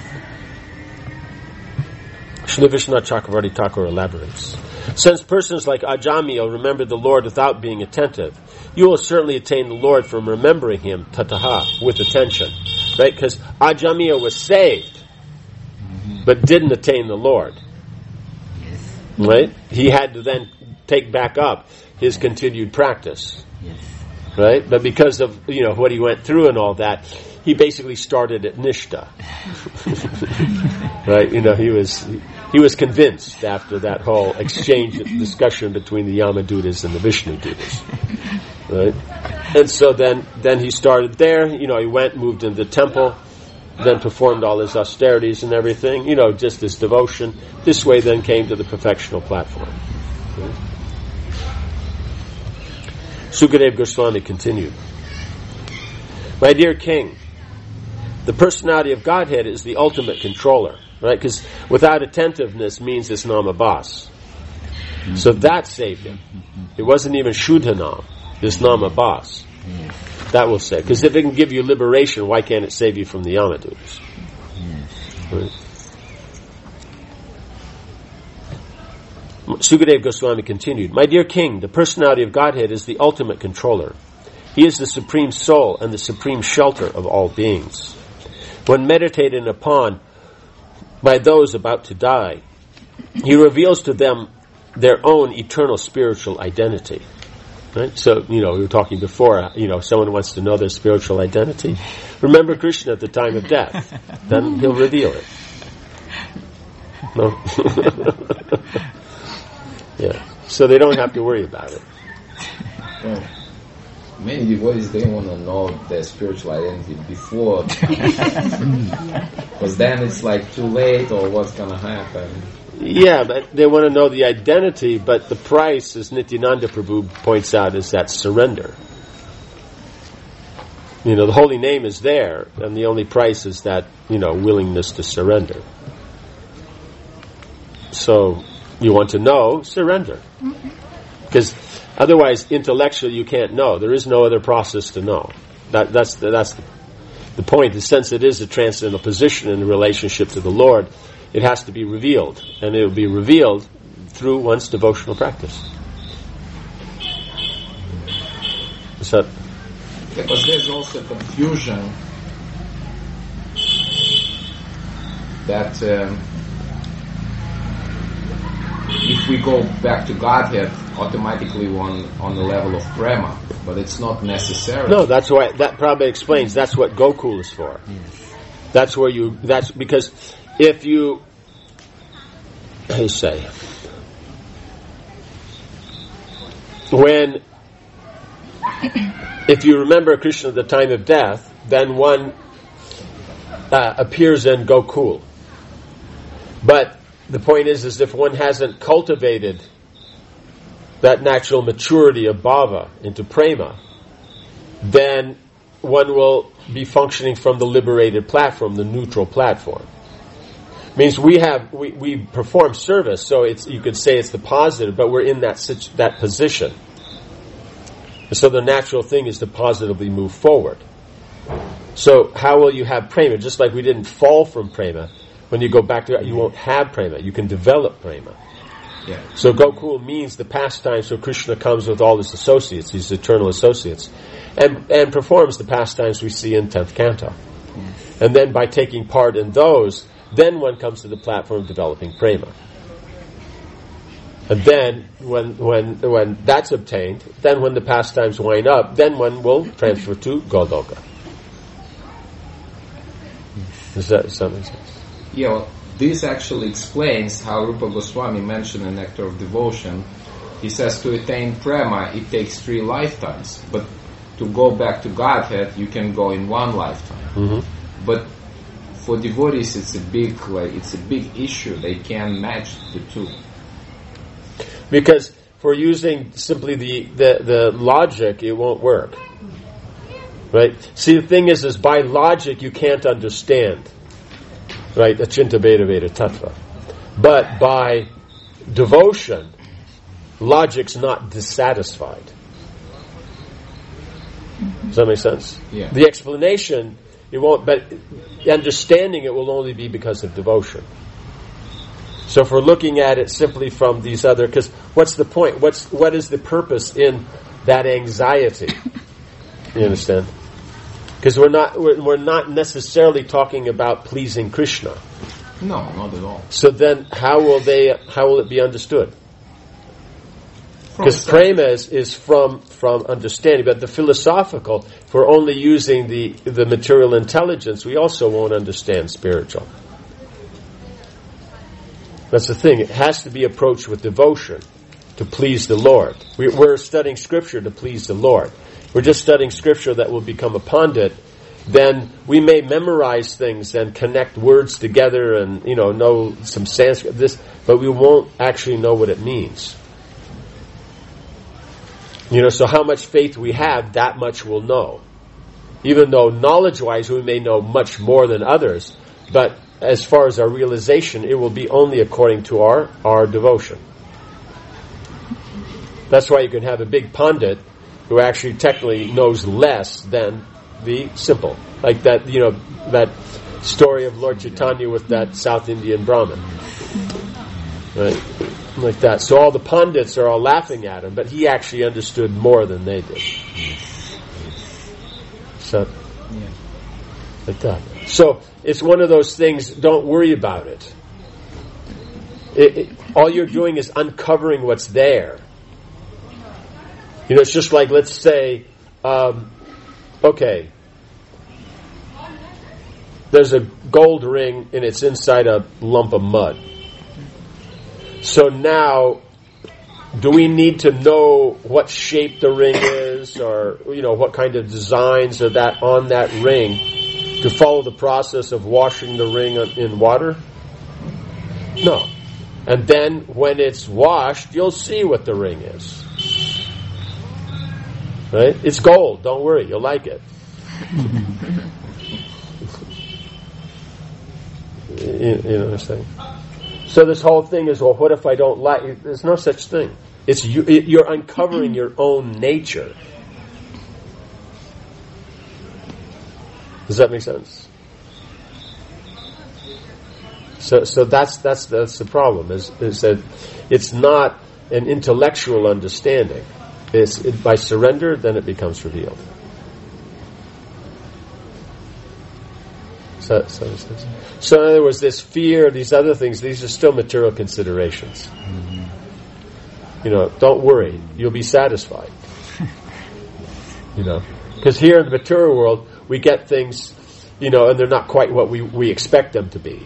Shri Vishwanath Chakravarti Thakur elaborates. Since persons like Ajamil remember the Lord without being attentive, you will certainly attain the Lord from remembering Him, tataha, with attention. Right? Because Ajamil was saved, but didn't attain the Lord. Right? He had to then take back up his continued practice. Yes. Right? But because of, you know, what he went through and all that, he basically started at Nishta. Right? You know, he was he was convinced after that whole exchange, discussion between the Yamadutas and the Vishnu Dutas. Right? And so then then he started there, you know, he went, moved into the temple, then performed all his austerities and everything, you know, just his devotion. This way then came to the perfectional platform. Okay. Sukadeva Goswami continued. My dear king, the personality of Godhead is the ultimate controller, right? Because without attentiveness means it's namabhas. Mm-hmm. So that saved him. It wasn't even Shuddhanam, it's namabhas. Mm-hmm. That will save. Because if it can give you liberation, why can't it save you from the Yamadutas? Mm-hmm. Right? Sukadeva Goswami continued, my dear king, the personality of Godhead is the ultimate controller. He is the supreme soul and the supreme shelter of all beings. When meditated upon by those about to die, He reveals to them their own eternal spiritual identity. Right? So, you know, we were talking before, you know, someone wants to know their spiritual identity. Remember Krishna at the time of death. Then He'll reveal it. No? Yeah. So they don't have to worry about it. Well, many devotees, they want to know their spiritual identity before. Because then it's like too late, or what's going to happen. Yeah, but they want to know the identity, but the price, as Nityananda Prabhu points out, is that surrender. You know, the holy name is there, and the only price is that, you know, willingness to surrender. So, you want to know, surrender. Because otherwise, intellectually, you can't know. There is no other process to know. That, that's the, that's the, the point. The sense it is a transcendental position in relationship to the Lord, it has to be revealed. And it will be revealed through one's devotional practice. Is that... Because there's also confusion that um, if we go back to Godhead, automatically on on the level of prema, but it's not necessary. No, that's why that probably explains. That's what Gokul is for. Yes. That's where you. That's because if you, how do you say, when if you remember Krishna at the time of death, then one uh, appears in Gokul. But the point is, is if one hasn't cultivated that natural maturity of bhava into prema, then one will be functioning from the liberated platform, the neutral platform. Means we have we, we perform service, so it's you could say it's the positive, but we're in that situ- that position. So the natural thing is to positively move forward. So how will you have prema? Just like we didn't fall from prema, when you go back to it, you won't have prema. You can develop prema. Yeah. So Gokul means the pastime, so Krishna comes with all his associates, his eternal associates, and and performs the pastimes we see in tenth canto. Yes. And then by taking part in those, then one comes to the platform of developing prema. And then, when when when that's obtained, then when the pastimes wind up, then one will transfer to Goloka. Does that, does that make sense? Yeah, well, this actually explains how Rupa Goswami mentioned in Nectar of Devotion. He says to attain prema, it takes three lifetimes. But to go back to Godhead, you can go in one lifetime. Mm-hmm. But for devotees, it's a big, like, it's a big issue. They can't match the two. Because for using simply the, the, the logic, it won't work. Right? See, the thing is, is by logic you can't understand. Right? Achinta Veda Veda Tattva. But by devotion, logic's not dissatisfied. Does that make sense? Yeah. The explanation, it won't, but understanding it will only be because of devotion. So if we're looking at it simply from these other, because what's the point? What's what is the purpose in that anxiety? You understand? Because we're not we're, we're not necessarily talking about pleasing Krishna. No, not at all. So then, how will they? How will it be understood? Because prema is, is from from understanding, but the philosophical, if we're only using the the material intelligence, we also won't understand spiritual. That's the thing. It has to be approached with devotion to please the Lord. We, we're studying Scripture to please the Lord. We're just studying Scripture that will become a pandit. Then we may memorize things and connect words together and, you know, know some Sanskrit, this, but we won't actually know what it means. You know, so how much faith we have, that much we'll know. Even though knowledge-wise we may know much more than others, but as far as our realization, it will be only according to our, our devotion. That's why you can have a big pandit who actually technically knows less than the simple. Like that, you know, that story of Lord Chaitanya with that South Indian Brahmin. Right? Like that. So all the pandits are all laughing at him, but he actually understood more than they did. So, like that. So, it's one of those things, don't worry about it. It, it. All you're doing is uncovering what's there. You know, it's just like, let's say, um, okay, there's a gold ring and it's inside a lump of mud. So now, do we need to know what shape the ring is, or, you know, what kind of designs are that on that ring to follow the process of washing the ring in water? No. And then when it's washed, you'll see what the ring is. Right? It's gold. Don't worry. You'll like it. you, you know what I'm saying? So this whole thing is, well, what if I don't like it? There's no such thing. It's you, you're uncovering your own nature. Does that make sense? So, so that's that's that's the problem. Is is that it's not an intellectual understanding. It's it, by surrender, then it becomes revealed. Does So, so, so in other words, this fear, these other things, these are still material considerations. Mm-hmm. You know, don't worry, you'll be satisfied. You know, because here in the material world, we get things, you know, and they're not quite what we, we expect them to be.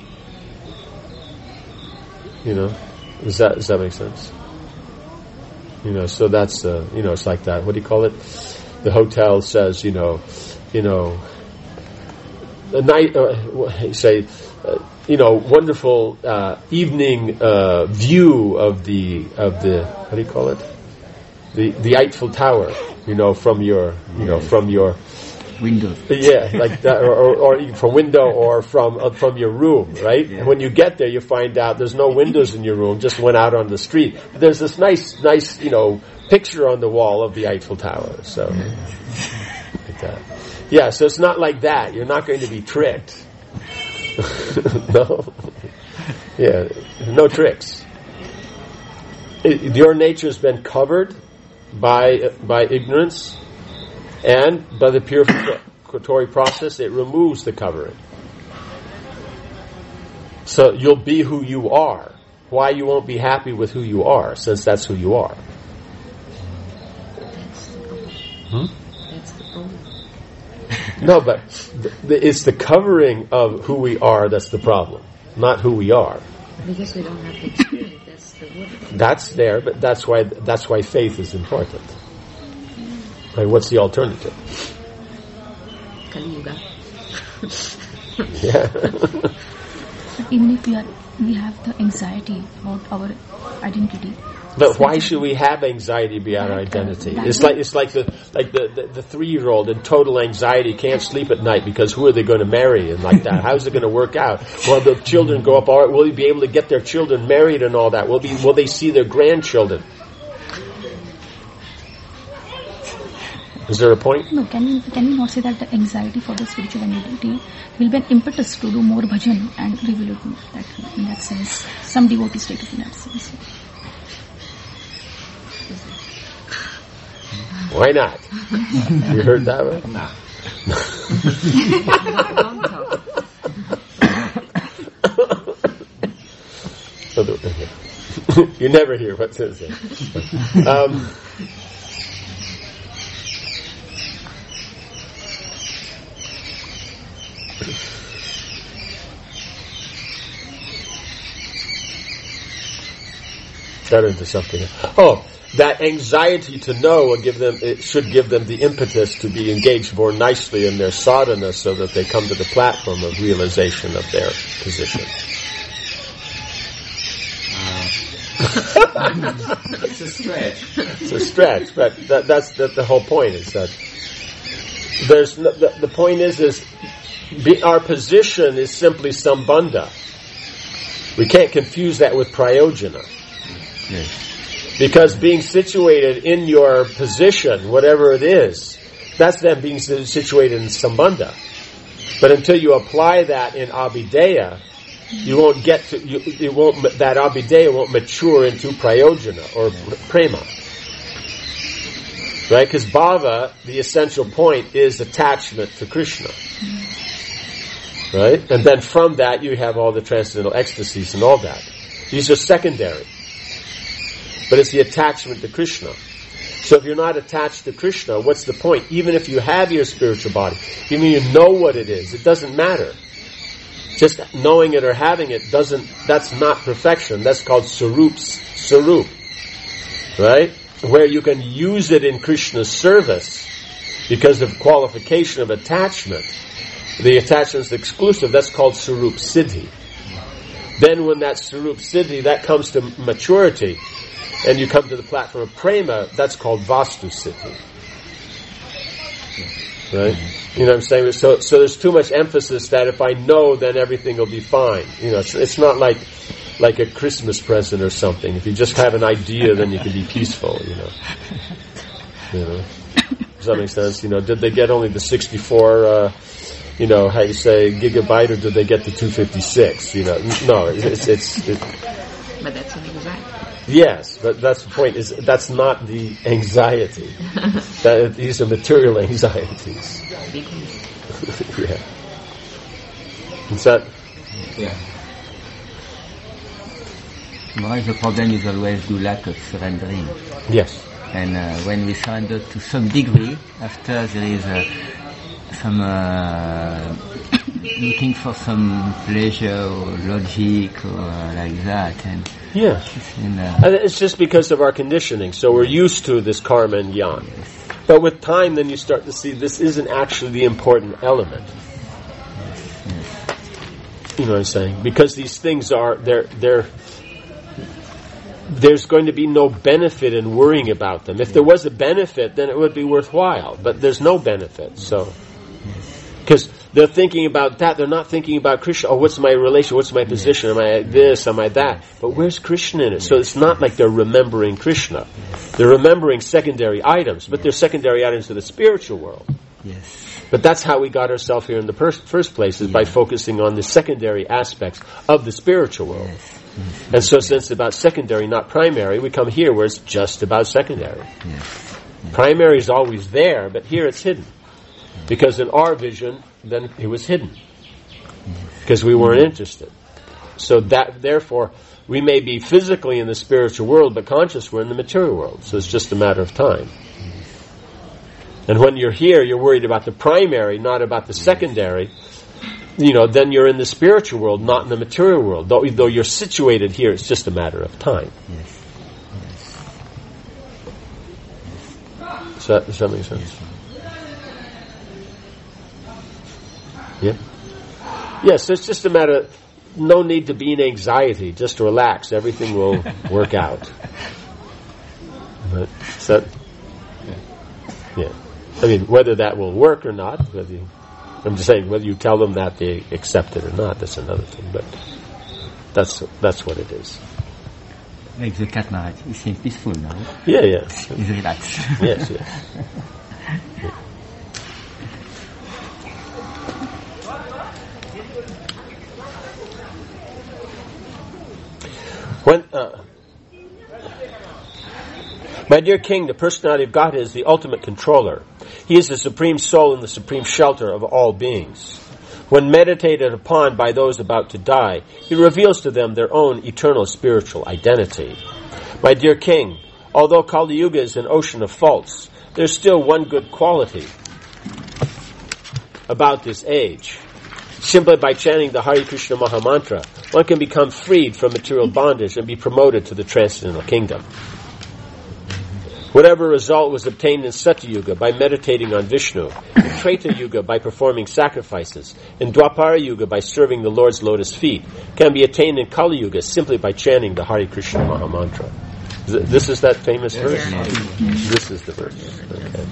You know, does that does that make sense? You know, so that's uh, you know, it's like that. What do you call it? The hotel says, you know, you know, a night, uh, say, uh, you know, wonderful uh, evening uh, view of the of the what do you call it? The the Eiffel Tower. You know, from your you know from your window. Yeah, like that, or, or, or from window, or from uh, from your room, right? Yeah. And when you get there, you find out there's no windows in your room. Just went out on the street. But there's this nice, nice, you know, picture on the wall of the Eiffel Tower. So, like that. Yeah. So it's not like that. You're not going to be tricked. No. Yeah. No tricks. It, your nature's been covered by by ignorance. And by the purificatory process, it removes the covering. So you'll be who you are. Why you won't be happy with who you are, since that's who you are. That's the problem. Hmm? That's the problem. No, but th- th- it's the covering of who we are that's the problem, not who we are. Because we don't have the experience. That's the word. That's there, but that's why that's why faith is important. Right, what's the alternative? Kali Yuga. Yeah. But even if we are, we have the anxiety about our identity. But why should we have anxiety about our identity? It's like it's like the like the, the, the three year old in total anxiety can't sleep at night because who are they going to marry and like that? How's it going to work out? Will the children grow up? All right, will they be able to get their children married and all that? Will be will they see their grandchildren? Is there a point? No, can we, can we not say that the anxiety for the spiritual identity will be an impetus to do more bhajan and reveal it in that, in that sense? Some devotees take it in that sense. Why not? You heard that one? No. Don't talk. You never hear what's in it. Um, Got into something. Oh, that anxiety to know will give them. It should give them the impetus to be engaged more nicely in their sadhana, so that they come to the platform of realization of their position. Uh, it's a stretch. It's a stretch, but that, that's that, the whole point. Is that there's no, the, the point is is be, our position is simply sambandha. We can't confuse that with prayojana. Yes. Because being situated in your position, whatever it is, that's them being situated in sambandha. But until you apply that in abhideya, you won't get to, you, it won't, that abhideya won't mature into prayojana or prema. Right? Because bhava, the essential point, is attachment to Krishna. Right? And then from that you have all the transcendental ecstasies and all that. These are secondary. But it's the attachment to Krishna. So if you're not attached to Krishna, what's the point? Even if you have your spiritual body, even if you know what it is, it doesn't matter. Just knowing it or having it doesn't, that's not perfection. That's called sarups, sarup. Right? Where you can use it in Krishna's service because of qualification of attachment. The attachment is exclusive. That's called sarup siddhi. Then when that sarup siddhi, that comes to maturity, and you come to the platform of prema, that's called vastu siddhi. Right? You know what I'm saying? So, so there's too much emphasis that if I know, then everything will be fine. You know, it's, it's not like, like a Christmas present or something. If you just have an idea, then you can be peaceful, you know. You know. Does that make sense? You know, did they get only the sixty-four, uh, you know, how you say, gigabyte, or did they get the two fifty-six? You know, no, it's, it's, it's But that's an anxiety. Yes, but that's the point. Is that's not the anxiety. That, these are material anxieties. Big ones. Yeah. Is that? Yeah. Why the problem is always the lack of surrendering. Yes. And uh, when we surrender to some degree, after there is uh, some uh, looking for some pleasure or logic or uh, like that, and yeah, and, uh, and it's just because of our conditioning. So we're used to this karma and yan, but with time, then you start to see this isn't actually the important element. You know what I'm saying? Because these things are they're they're. There's going to be no benefit in worrying about them. If there was a benefit, then it would be worthwhile. But there's no benefit, so because they're thinking about that, they're not thinking about Krishna. Oh, what's my relation? What's my position? Am I this? Am I that? But where's Krishna in it? So it's not like they're remembering Krishna. They're remembering secondary items, but they're secondary items to the spiritual world. yes, But that's how we got ourselves here in the per- first place, is by focusing on the secondary aspects of the spiritual world. And so since it's about secondary, not primary, we come here where it's just about secondary. yes, Primary is always there, but here it's hidden. Because in our vision, then it was hidden. Because we weren't interested. So that, therefore, we may be physically in the spiritual world, but conscious we're in the material world. So it's just a matter of time. And when you're here, you're worried about the primary, not about the secondary. You know, then you're in the spiritual world, not in the material world. Though, though you're situated here, it's just a matter of time. yes. Does that, does that make sense? Yeah? Yes, it's just a matter of no need to be in anxiety. Just relax. Everything will work out. But, is that, yeah. I mean, whether that will work or not, whether you, I'm just saying, whether you tell them that they accept it or not, that's another thing. But that's that's what it is. Like the cat Maharaj, he seems peaceful now. Yeah, yeah. He's relaxed. Yes, yes. Yeah. When, uh, my dear King, the personality of Godhead is the ultimate controller. He is the supreme soul and the supreme shelter of all beings. When meditated upon by those about to die, he reveals to them their own eternal spiritual identity. My dear King, although Kali Yuga is an ocean of faults, there's still one good quality about this age. Simply by chanting the Hare Krishna Mahamantra, one can become freed from material bondage and be promoted to the transcendental kingdom. Whatever result was obtained in Satya Yuga by meditating on Vishnu, in Treta Yuga by performing sacrifices, in Dwapara Yuga by serving the Lord's lotus feet, can be attained in Kali Yuga simply by chanting the Hare Krishna Mahamantra. This is that famous verse? Yes. This is the verse. Okay.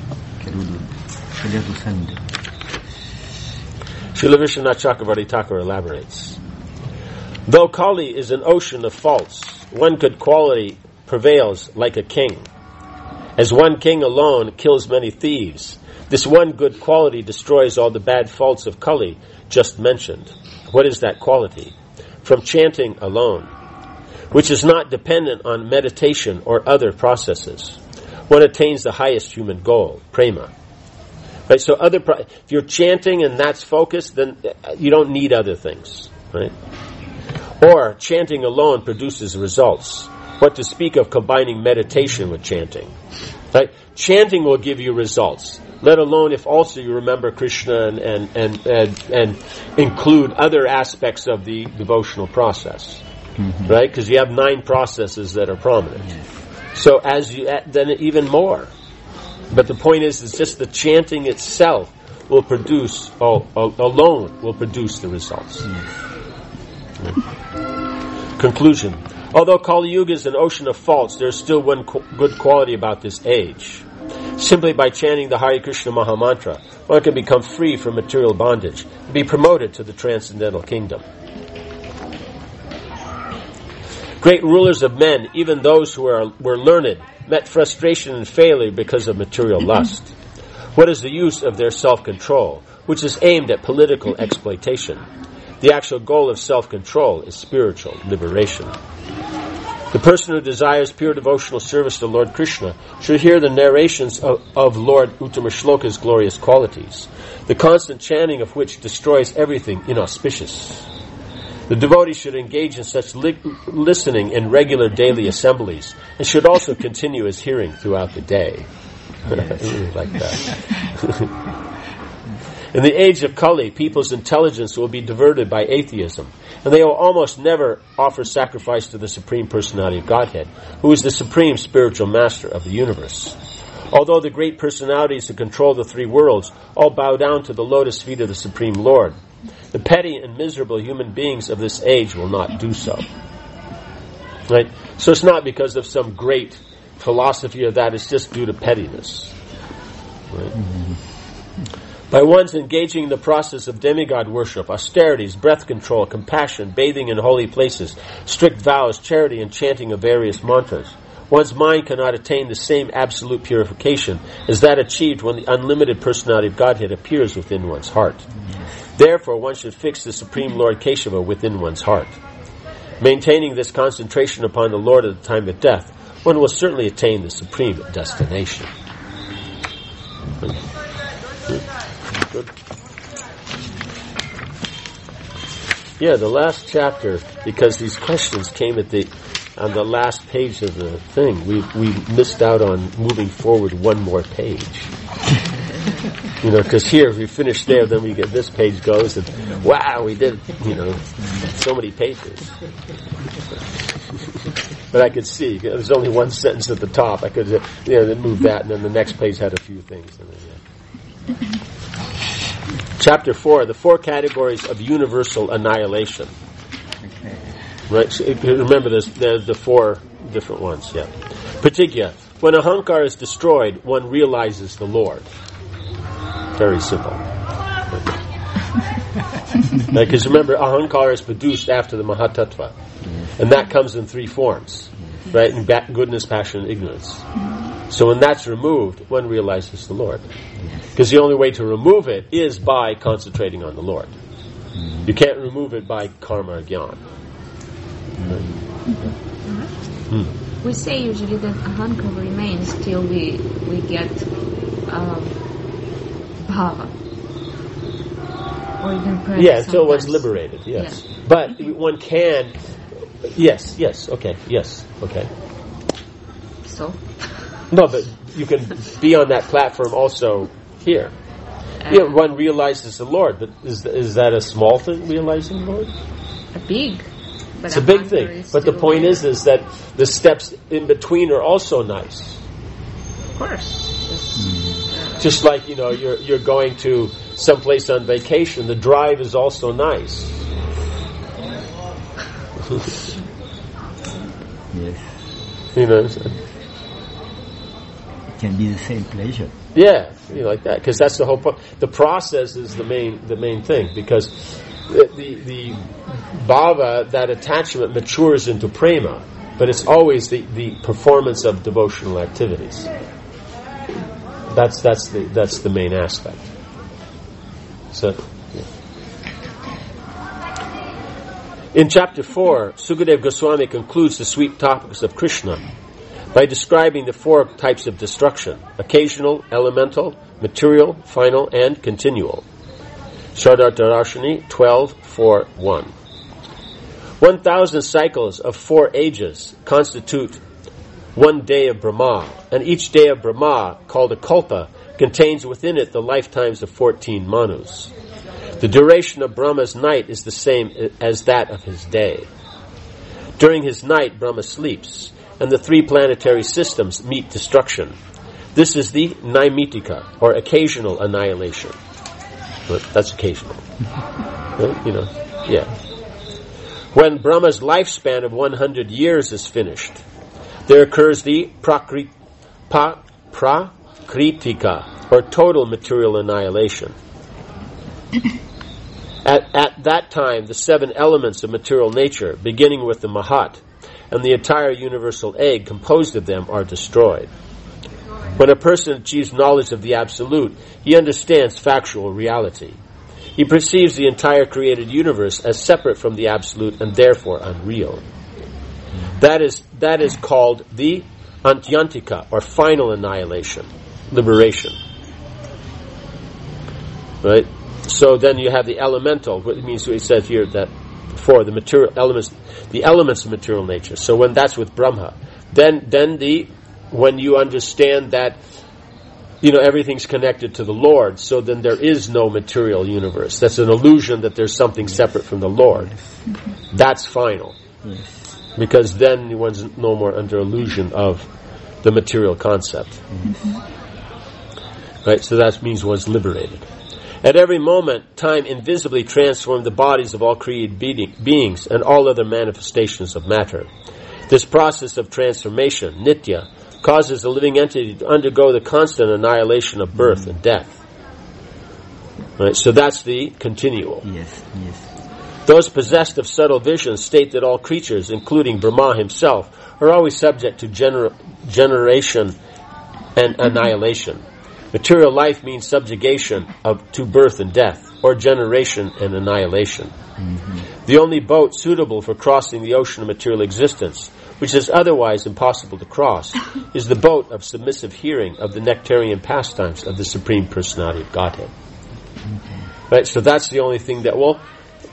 Srila Vishwanath Chakravarti Thakur elaborates. Though Kali is an ocean of faults, one good quality prevails like a king. As one king alone kills many thieves, this one good quality destroys all the bad faults of Kali just mentioned. What is that quality? From chanting alone, which is not dependent on meditation or other processes, one attains the highest human goal, prema. Right? So other pro- if you're chanting and that's focused, then you don't need other things. Right? Or chanting alone produces results. What to speak of combining meditation with chanting? Right? Chanting will give you results. Let alone if also you remember Krishna and and and, and, and include other aspects of the devotional process. Mm-hmm. Right? Because you have nine processes that are prominent. Mm-hmm. So as you then even more. But the point is, is just the chanting itself will produce, oh, alone will produce the results. Mm-hmm. Yeah. Conclusion. Although Kali Yuga is an ocean of faults, there is still one co- good quality about this age. Simply by chanting the Hare Krishna Mahamantra, one can become free from material bondage and be promoted to the transcendental kingdom. Great rulers of men, even those who are, were learned, met frustration and failure because of material lust. What is the use of their self-control, which is aimed at political exploitation? The actual goal of self-control is spiritual liberation. The person who desires pure devotional service to Lord Krishna should hear the narrations of, of Lord Uttamashloka's glorious qualities, the constant chanting of which destroys everything inauspicious. The devotee should engage in such li- listening in regular daily assemblies and should also continue his hearing throughout the day. I really like that. In the age of Kali, people's intelligence will be diverted by atheism, and they will almost never offer sacrifice to the Supreme Personality of Godhead, who is the supreme spiritual master of the universe. Although the great personalities who control the three worlds all bow down to the lotus feet of the Supreme Lord, the petty and miserable human beings of this age will not do so. Right? So it's not because of some great philosophy or that, it's just due to pettiness. Right? Mm-hmm. By one's engaging in the process of demigod worship, austerities, breath control, compassion, bathing in holy places, strict vows, charity, and chanting of various mantras, one's mind cannot attain the same absolute purification as that achieved when the unlimited personality of Godhead appears within one's heart. Therefore, one should fix the Supreme Lord Keshava within one's heart. Maintaining this concentration upon the Lord at the time of death, one will certainly attain the supreme destination. Good. Yeah, the last chapter, because these questions came at the on the last page of the thing, we we missed out on moving forward one more page. You know, because here, if we finish there, then we get this page goes, and wow, we did, you know, so many pages. But I could see, there's only one sentence at the top. I could, you know, then move that, and then the next page had a few things. And then, yeah. Chapter four, the four categories of universal annihilation. Okay. Right? So remember, there's, there's the four different ones. Yeah. Pratigya. When ahankara is destroyed, one realizes the Lord. Very simple. Because remember, ahankara is produced after the Mahatattva. And that comes in three forms. Right? In ba- goodness, passion, and ignorance. So when that's removed, one realizes the Lord. Because the only way to remove it is by concentrating on the Lord. You can't remove it by karma or jnana. Hmm. We say usually that ahankara remains till we we get um, bhava. Or even prana. Yeah, until one's liberated, yes. Yeah. But one can... Yes, yes, okay, yes, okay. So? No, but you can be on that platform also here. Uh, yeah, one realizes the Lord, but is is that a small thing, realizing the Lord? A big. But it's a, a big thing. But the point is, is that the steps in between are also nice. Of course. Just like, you know, you're you're going to someplace on vacation, the drive is also nice. Yes. You know what I'm saying? It can be the same pleasure. Yeah, you know, like that, because that's the whole point. The process is the main the main thing, because the, the the bhava, that attachment, matures into prema, but it's always the, the performance of devotional activities. That's that's the that's the main aspect. So. Yeah. In chapter four, Sukadeva Goswami concludes the sweet topics of Krishna by describing the four types of destruction: occasional, elemental, material, final, and continual. Shraddhartha Darshini twelve four one. One thousand cycles of four ages constitute one day of Brahma, and each day of Brahma, called a kalpa, contains within it the lifetimes of fourteen manus. The duration of Brahma's night is the same as that of his day. During his night, Brahma sleeps, and the three planetary systems meet destruction. This is the Naimitika, or occasional annihilation. But that's occasional. Right? You know, yeah. When Brahma's lifespan of one hundred years is finished, there occurs the prakri, pa, Prakritika, or total material annihilation. At, at that time, the seven elements of material nature, beginning with the Mahat, and the entire universal egg composed of them, are destroyed. When a person achieves knowledge of the Absolute, he understands factual reality. He perceives the entire created universe as separate from the Absolute and therefore unreal. That is that is called the Antyantika, or final annihilation, liberation. Right? So then you have the elemental, what it means, it says here that for the material elements, the elements of material nature. So when that's with Brahma, then then the when you understand that, you know, everything's connected to the Lord, so then there is no material universe. That's an illusion that there's something separate from the Lord. That's final. Yes. Because then one's no more under illusion of the material concept. Mm-hmm. Right? So that means one's liberated. At every moment, time invisibly transformed the bodies of all created be- beings and all other manifestations of matter. This process of transformation, nitya, causes the living entity to undergo the constant annihilation of birth and death. Right? So that's the continual. Yes, yes. Those possessed of subtle vision state that all creatures, including Brahma himself, are always subject to gener- generation and annihilation. Material life means subjugation of to birth and death, or generation and annihilation. Mm-hmm. The only boat suitable for crossing the ocean of material existence, which is otherwise impossible to cross, is the boat of submissive hearing of the nectarian pastimes of the Supreme Personality of Godhead. Mm-hmm. Right? So that's the only thing that will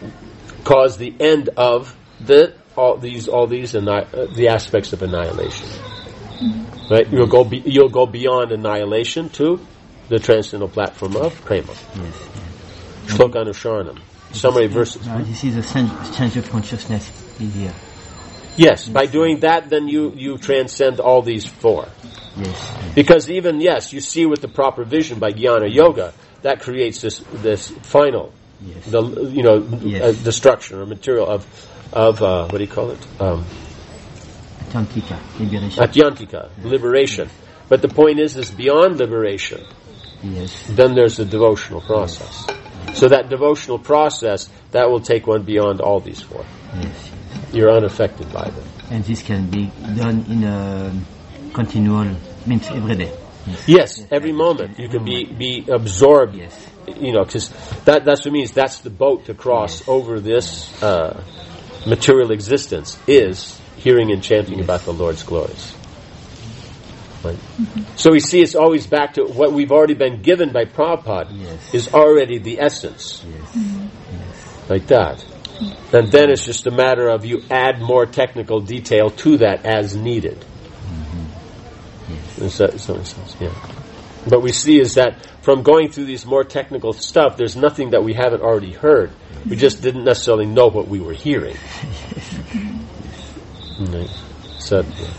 cause the end of the all these all these anni- uh, the aspects of annihilation. Mm-hmm. Right? You'll go be, you'll go beyond annihilation to the transcendental platform of prema. Yes. Shloka Anusharanam. Summary verses. Now this is a sen- change of consciousness here. Yes, by doing that, then you you transcend all these four. Yes. yes. Because even yes, you see with the proper vision by Jnana Yoga, that creates this this final. Yes. The you know yes. uh, destruction or material of of uh, what do you call it? Um, Atyantika, liberation. Atyantika, liberation. But the point is, is beyond liberation. Yes. Then there's the devotional process. Yes. So that devotional process that will take one beyond all these four. Yes. You're unaffected by them. And this can be done in a continual means every day. Yes, yes every moment you can be be absorbed. Yes. You know, because that, that's what it means. That's the boat to cross yes. over this uh, material existence, is hearing and chanting yes. about the Lord's glories. Right? Mm-hmm. So we see it's always back to what we've already been given by Prabhupada yes. is already the essence. Yes. Mm-hmm. Yes. Like that. And then it's just a matter of you add more technical detail to that as needed. Mm-hmm. Yes. Is that, is that sense? Yeah. But we see is that from going through these more technical stuff, there's nothing that we haven't already heard. We just didn't necessarily know what we were hearing. Right. So, yeah.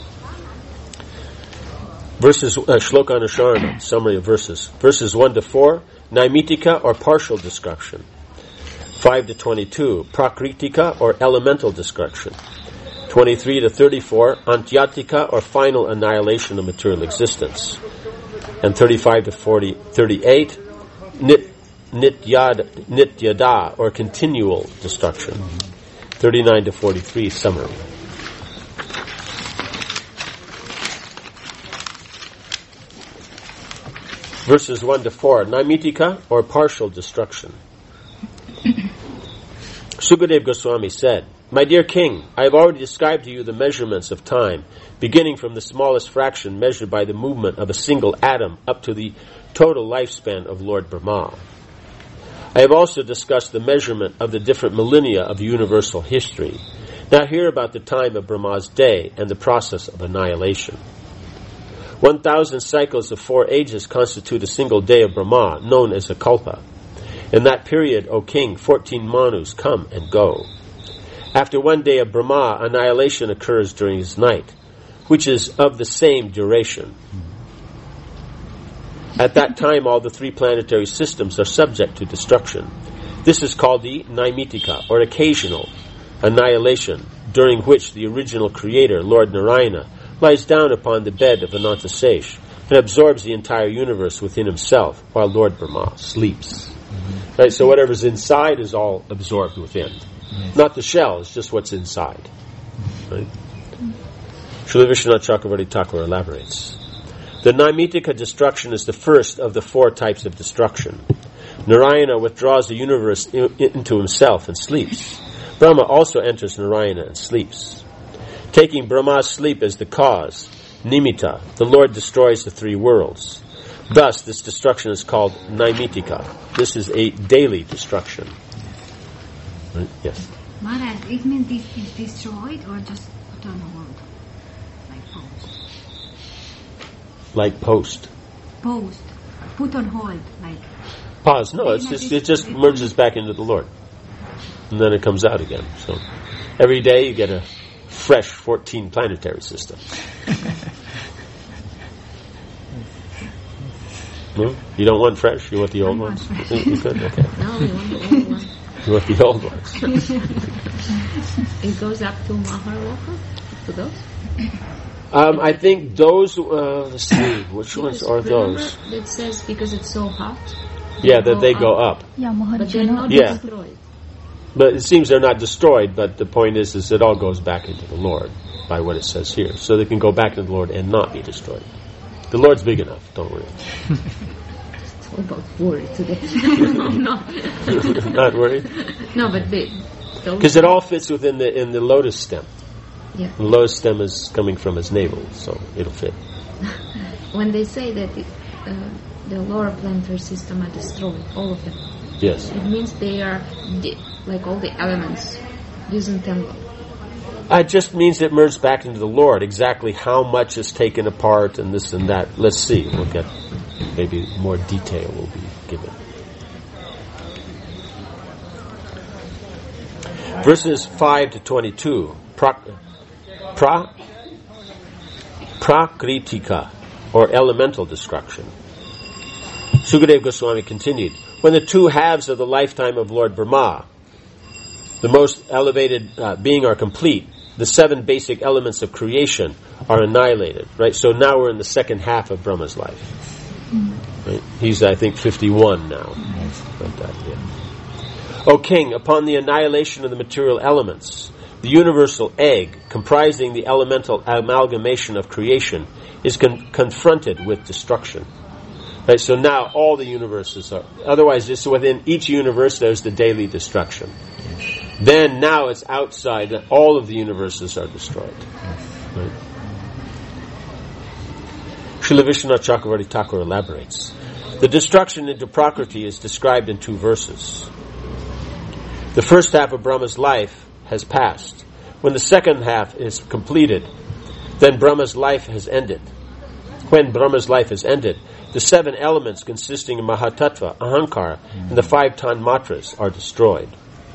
Verses, uh, Shloka Anusharanam, summary of verses. Verses one to four, Naimitika or partial destruction. five to twenty-two, Prakritika or elemental destruction. twenty-three to thirty-four, Antyatika or final annihilation of material existence. And thirty-five to forty, thirty-eight, nit, nityad, nityada, or continual destruction. thirty-nine to forty-three, summary. Verses one to four, Naimitika, or partial destruction. Sukadeva Goswami said, "My dear king, I have already described to you the measurements of time, beginning from the smallest fraction measured by the movement of a single atom up to the total lifespan of Lord Brahma. I have also discussed the measurement of the different millennia of universal history. Now hear about the time of Brahma's day and the process of annihilation. One thousand cycles of four ages constitute a single day of Brahma, known as a kalpa. In that period, O king, fourteen manus come and go. After one day of Brahma, annihilation occurs during his night, which is of the same duration. At that time, all the three planetary systems are subject to destruction. This is called the Naimitika, or occasional annihilation, during which the original creator, Lord Narayana, lies down upon the bed of Anantasesh and absorbs the entire universe within himself, while Lord Brahma sleeps." Mm-hmm. Right, so whatever's inside is all absorbed within. Yes. Not the shell, it's just what's inside. Right? Srila Vishwanath Chakravarti Thakur elaborates. The Naimitika destruction is the first of the four types of destruction. Narayana withdraws the universe in, into himself and sleeps. Brahma also enters Narayana and sleeps. Taking Brahma's sleep as the cause, nimitta, the Lord destroys the three worlds. Thus, this destruction is called naimittika. This is a daily destruction. Right? Yes? Maharaj, it means this is destroyed or just put on hold? Like post? Like post. Post. Put on hold. Like. Pause. No, it's just, it just merges back into the Lord. And then it comes out again. So every day you get a fresh fourteen planetary system. No? You don't want fresh? You want the old ones? You could? Okay. No, we want the old one. You want the old ones? It goes up to Maharloka, to those? Um, I think those, uh, let's see, which Because ones are those? remember It says because it's so hot. Yeah, that they go up. Yeah, But they're Maharjana. not Yeah. destroyed. But it seems they're not destroyed, but the point is, is it all goes back into the Lord by what it says here. So they can go back into the Lord and not be destroyed. The Lord's big enough, don't worry. It's all about worry today. no, no. Not worried? No, but they... Because it all fits within the in the lotus stem. Yeah. The lotus stem is coming from his navel, so it'll fit. When they say that it, uh, the lower planetary system are destroyed, all of them, Yes. it means they are, di- like all the elements, disentangled. It just means it merged back into the Lord. Exactly how much is taken apart and this and that. Let's see. We'll get maybe more detail will be given. Verses five to twenty-two. Pra, pra, prakritika, or elemental destruction. Sukadeva Goswami continued, when the two halves of the lifetime of Lord Brahma, the most elevated uh, being, are complete, the seven basic elements of creation are annihilated. Right. So now we're in the second half of Brahma's life. Right? He's, I think, fifty-one now. Like that, yeah. O king, upon the annihilation of the material elements, the universal egg, comprising the elemental amalgamation of creation, is con- confronted with destruction. Right. So now all the universes are. Otherwise, just within each universe, there's the daily destruction. Then now it's outside that all of the universes are destroyed. Right? Srila Vishwanath Chakravarti Thakur elaborates. The destruction into Prakriti is described in two verses. The first half of Brahma's life has passed. When the second half is completed, then Brahma's life has ended. When Brahma's life is ended, the seven elements consisting of Mahatattva, Ahankara, and the five Tanmatras are destroyed.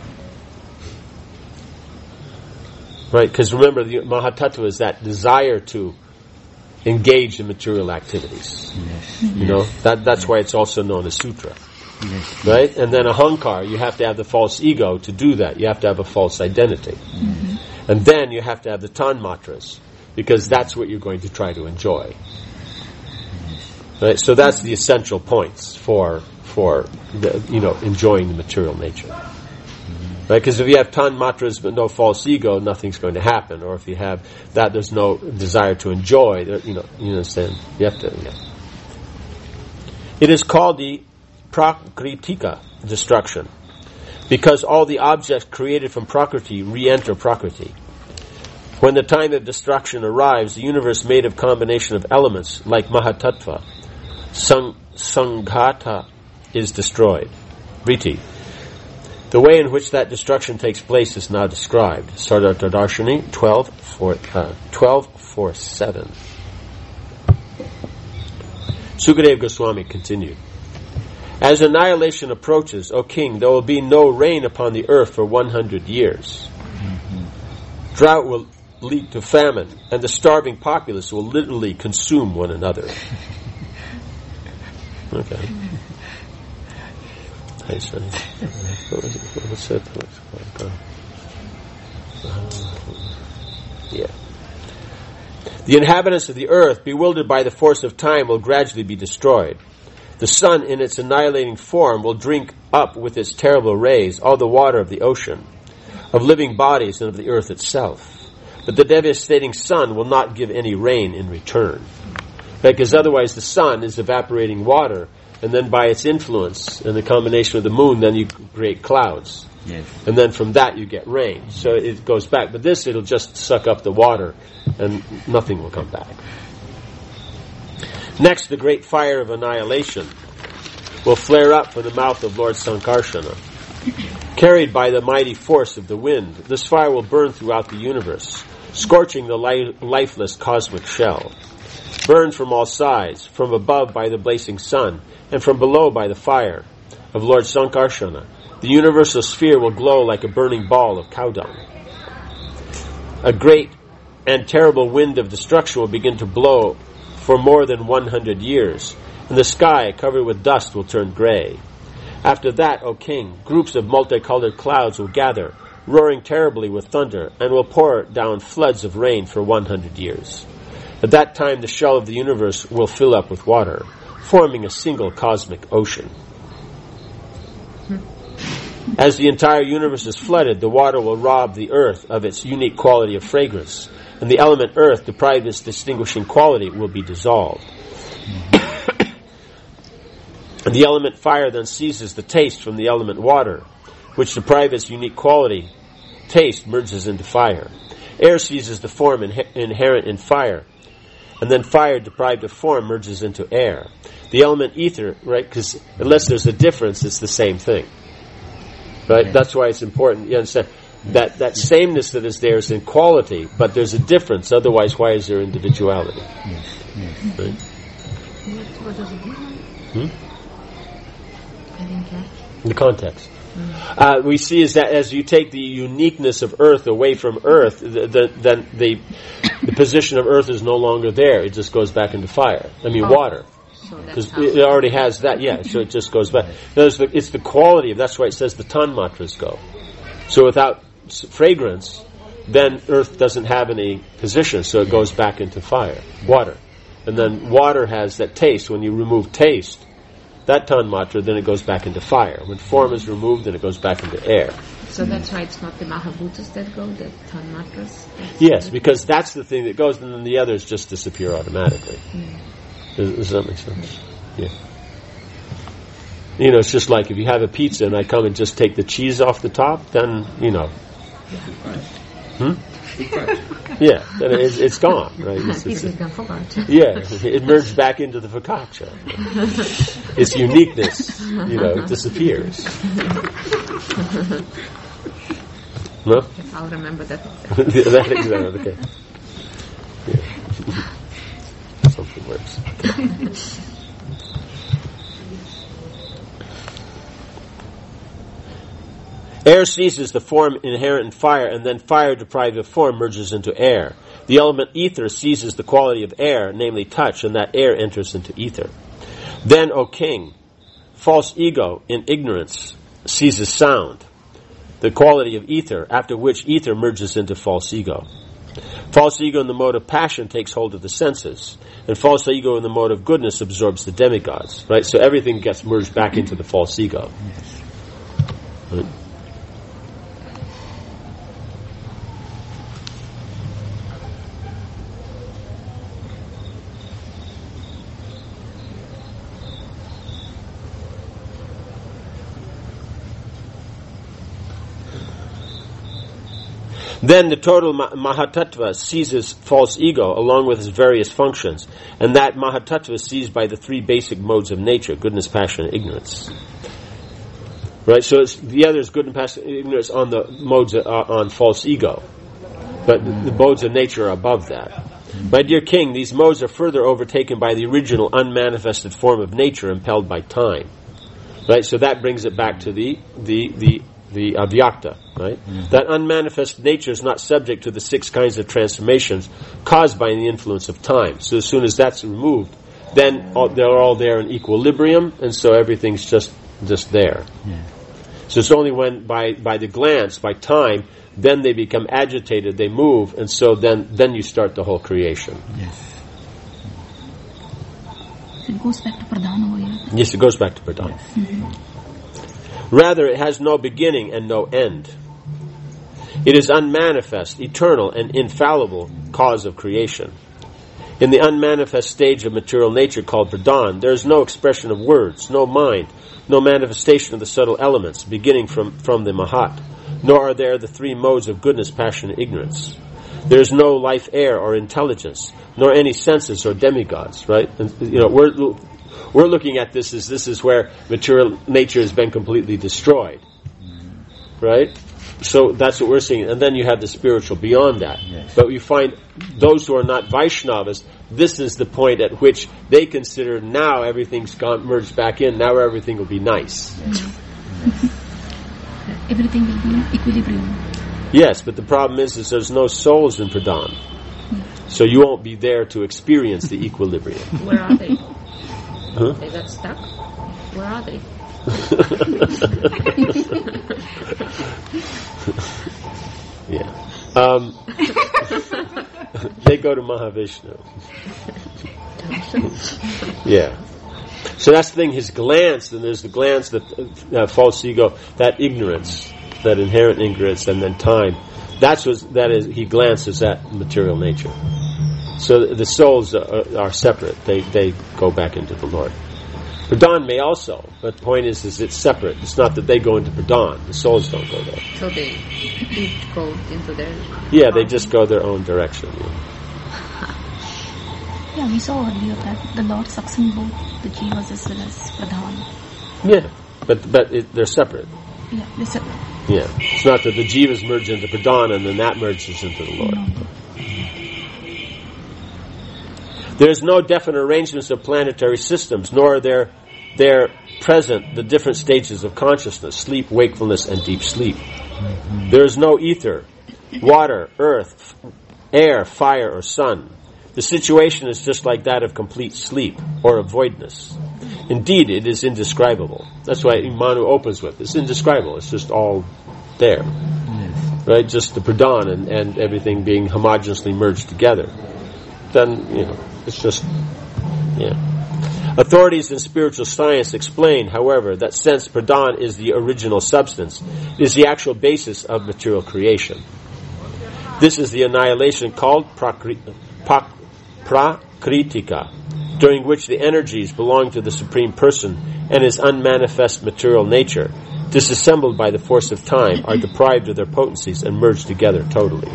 Right, because remember, the Mahatattva is that desire to engage in material activities. Yes. You know, that that's why it's also known as sutra. Yes. Right? And then Ahankara, you have to have the false ego to do that. You have to have a false identity. Mm-hmm. And then you have to have the Tanmatras, because that's what you're going to try to enjoy. Right? So that's the essential points for for the, you know, enjoying the material nature. Right? Because if you have Tanmatras but no false ego, nothing's going to happen. Or if you have that, there's no desire to enjoy. You know, you understand? You have to. Yeah. It is called the Prakritika destruction, because all the objects created from Prakriti re-enter Prakriti. When the time of destruction arrives, the universe made of combination of elements like Mahatattva, Sang, Sanghata, is destroyed. Vritti. The way in which that destruction takes place is now described. Sardartha Darshani twelve four seven. Sukadeva Goswami continued. As annihilation approaches, O king, there will be no rain upon the earth for one hundred years. Mm-hmm. Drought will lead to famine, and the starving populace will literally consume one another. Okay. Hey, sorry. What's that? Yeah. The inhabitants of the earth, bewildered by the force of time, will gradually be destroyed. The sun, in its annihilating form, will drink up with its terrible rays all the water of the ocean, of living bodies, and of the earth itself. But the devastating sun will not give any rain in return. Because otherwise the sun is evaporating water, and then by its influence and the combination of the moon, then you create clouds. Yes. And then from that you get rain. So it goes back. But this, it'll just suck up the water and nothing will come back. Next, the great fire of annihilation will flare up from the mouth of Lord Sankarsana. Carried by the mighty force of the wind, this fire will burn throughout the universe, scorching the li- lifeless cosmic shell. Burned from all sides, from above by the blazing sun, and from below by the fire of Lord Sankarsana, the universal sphere will glow like a burning ball of cow dung. A great and terrible wind of destruction will begin to blow for more than one hundred years, and the sky, covered with dust, will turn gray. After that, O king, groups of multicolored clouds will gather, roaring terribly with thunder, and will pour down floods of rain for one hundred years. At that time, the shell of the universe will fill up with water, forming a single cosmic ocean. As the entire universe is flooded, the water will rob the earth of its unique quality of fragrance, and the element earth, deprived of its distinguishing quality, will be dissolved. And the element fire then seizes the taste from the element water, which, deprived of its unique quality, taste merges into fire. Air seizes the form in- inherent in fire, and then fire, deprived of form, merges into air. The element ether, right, because unless there's a difference, it's the same thing. Right? Yeah. That's why it's important. You understand? That that sameness that is there is in quality, but there's a difference. Otherwise, why is there individuality? Yes. Yes. Right? What does it mean? Hmm? I didn't catch. The context. Mm. Uh, we see is that as you take the uniqueness of Earth away from Earth, the, the, then the the position of Earth is no longer there. It just goes back into fire. I mean, oh. water. Because so it already has that, yeah, so it just goes back. Notice the, it's the quality of, that's why it says the ton matras go. So without fragrance, then earth doesn't have any position, so it goes back into fire, water. And then water has that taste. When you remove taste, that ton matra, then it goes back into fire. When form is removed, then it goes back into air. So that's why it's not the Mahabhutas that go, the ton matras? Yes, because that's the thing that goes, and then the others just disappear automatically. Mm. Does, does that make sense? Yeah. You know, it's just like if you have a pizza and I come and just take the cheese off the top, then, you know. Hmm? Yeah, then it's, it's gone, right? It's, it's, it's, yeah, it merged back into the focaccia. Its uniqueness, you know, disappears. No? I'll remember that. That example, okay. Yeah. Something works. Okay. Air seizes the form inherent in fire, and then fire deprived of form merges into air. The element ether seizes the quality of air, namely touch, and that air enters into ether. Then, O king, false ego in ignorance seizes sound, the quality of ether, after which ether merges into false ego. False ego in the mode of passion takes hold of the senses, and false ego in the mode of goodness absorbs the demigods. Right? So everything gets merged back into the false ego. Right? Then the total ma- Mahatattva seizes false ego along with its various functions, and that Mahatattva is seized by the three basic modes of nature, goodness, passion, and ignorance. Right, so it's, the other is good and passion and ignorance on the modes uh, on false ego, but the, the modes of nature are above that. My dear king, these modes are further overtaken by the original unmanifested form of nature impelled by time. Right, so that brings it back to the the the the avyakta, right? Mm-hmm. That unmanifest nature is not subject to the six kinds of transformations caused by the influence of time. So as soon as that's removed, then all, they're all there in equilibrium, and so everything's just just there. Yeah. So it's only when by by the glance, by time, then they become agitated, they move, and so then then you start the whole creation. Yes. It goes back to Pradhana over here. Yes, it goes back to Pradhana. Yes. Mm-hmm. Rather, it has no beginning and no end. It is unmanifest, eternal, and infallible cause of creation. In the unmanifest stage of material nature called Pradhan, there is no expression of words, no mind, no manifestation of the subtle elements, beginning from, from the Mahat, nor are there the three modes of goodness, passion, and ignorance. There is no life air or intelligence, nor any senses or demigods, right? And, you know, we're, we're looking at this as this is where material nature has been completely destroyed, right? So that's what we're seeing. And then you have the spiritual beyond that. Yes. But you find those who are not Vaishnavas, this is the point at which they consider now everything's gone merged back in, now everything will be nice. Everything will be in equilibrium. Yes, but the problem is, is there's no souls in Pradhan. So you won't be there to experience the equilibrium. Where are they? Huh? They got stuck? Where are they? Yeah. Um, they go to Mahavishnu. Yeah. So that's the thing, his glance, and there's the glance, that uh, false ego, that ignorance, that inherent ignorance, and then time. That's what that is. He glances at material nature. So the souls are, are separate. They they go back into the Lord. Pradhan may also, but the point is, is it's separate. It's not that they go into Pradhan. The souls don't go there. So they each go into their... Yeah, they just go their own direction. Yeah. Yeah, we saw earlier that the Lord sucks in both the jivas as well as Pradhan. Yeah, but but it, they're separate. Yeah, they're separate. Yeah, it's not that the jivas merge into Pradhan and then that merges into the Lord. No. There is no definite arrangements of planetary systems, nor are there there present the different stages of consciousness: sleep, wakefulness, and deep sleep. Mm-hmm. There is no ether, water, earth, air, fire, or sun. The situation is just like that of complete sleep or of voidness. Indeed, it is indescribable. That's why Manu opens with, it's indescribable. It's just all there. Yes. Right? Just the Pradhan and, and everything being homogeneously merged together. Then, you know, it's just, yeah. Authorities in spiritual science explain, however, that since Pradhan is the original substance, it is the actual basis of material creation. This is the annihilation called prakri- pak- prakritika, during which the energies belonging to the Supreme Person and his unmanifest material nature, disassembled by the force of time, are deprived of their potencies and merged together totally.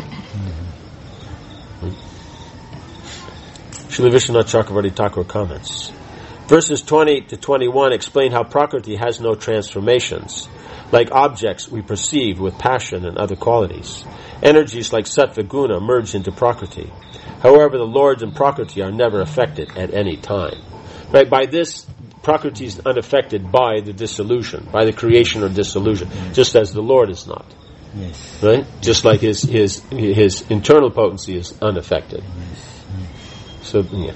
Srila Vishwanath Chakravarti Thakur comments. Verses twenty to twenty-one explain how Prakriti has no transformations. Like objects we perceive with passion and other qualities. Energies like Sattva Guna merge into Prakriti. However, the Lords and Prakriti are never affected at any time. Right? By this, Prakriti is unaffected by the dissolution, by the creation or dissolution, just as the Lord is not. Yes. Right? Just like his his his internal potency is unaffected. So, yeah.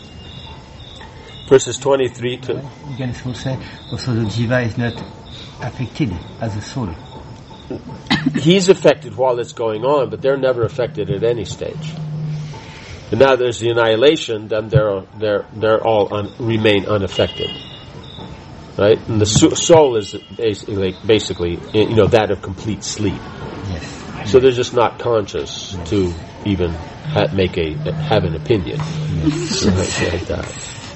Verses twenty-three to... You can also say, also the jiva is not affected as a soul. He's affected while it's going on, but they're never affected at any stage. And now there's the annihilation, then they're they're they're all un, remain unaffected, right? And the soul is basically basically you know that of complete sleep. Yes. So they're just not conscious yes. to even ha- make a have an opinion, yes. Right, like that.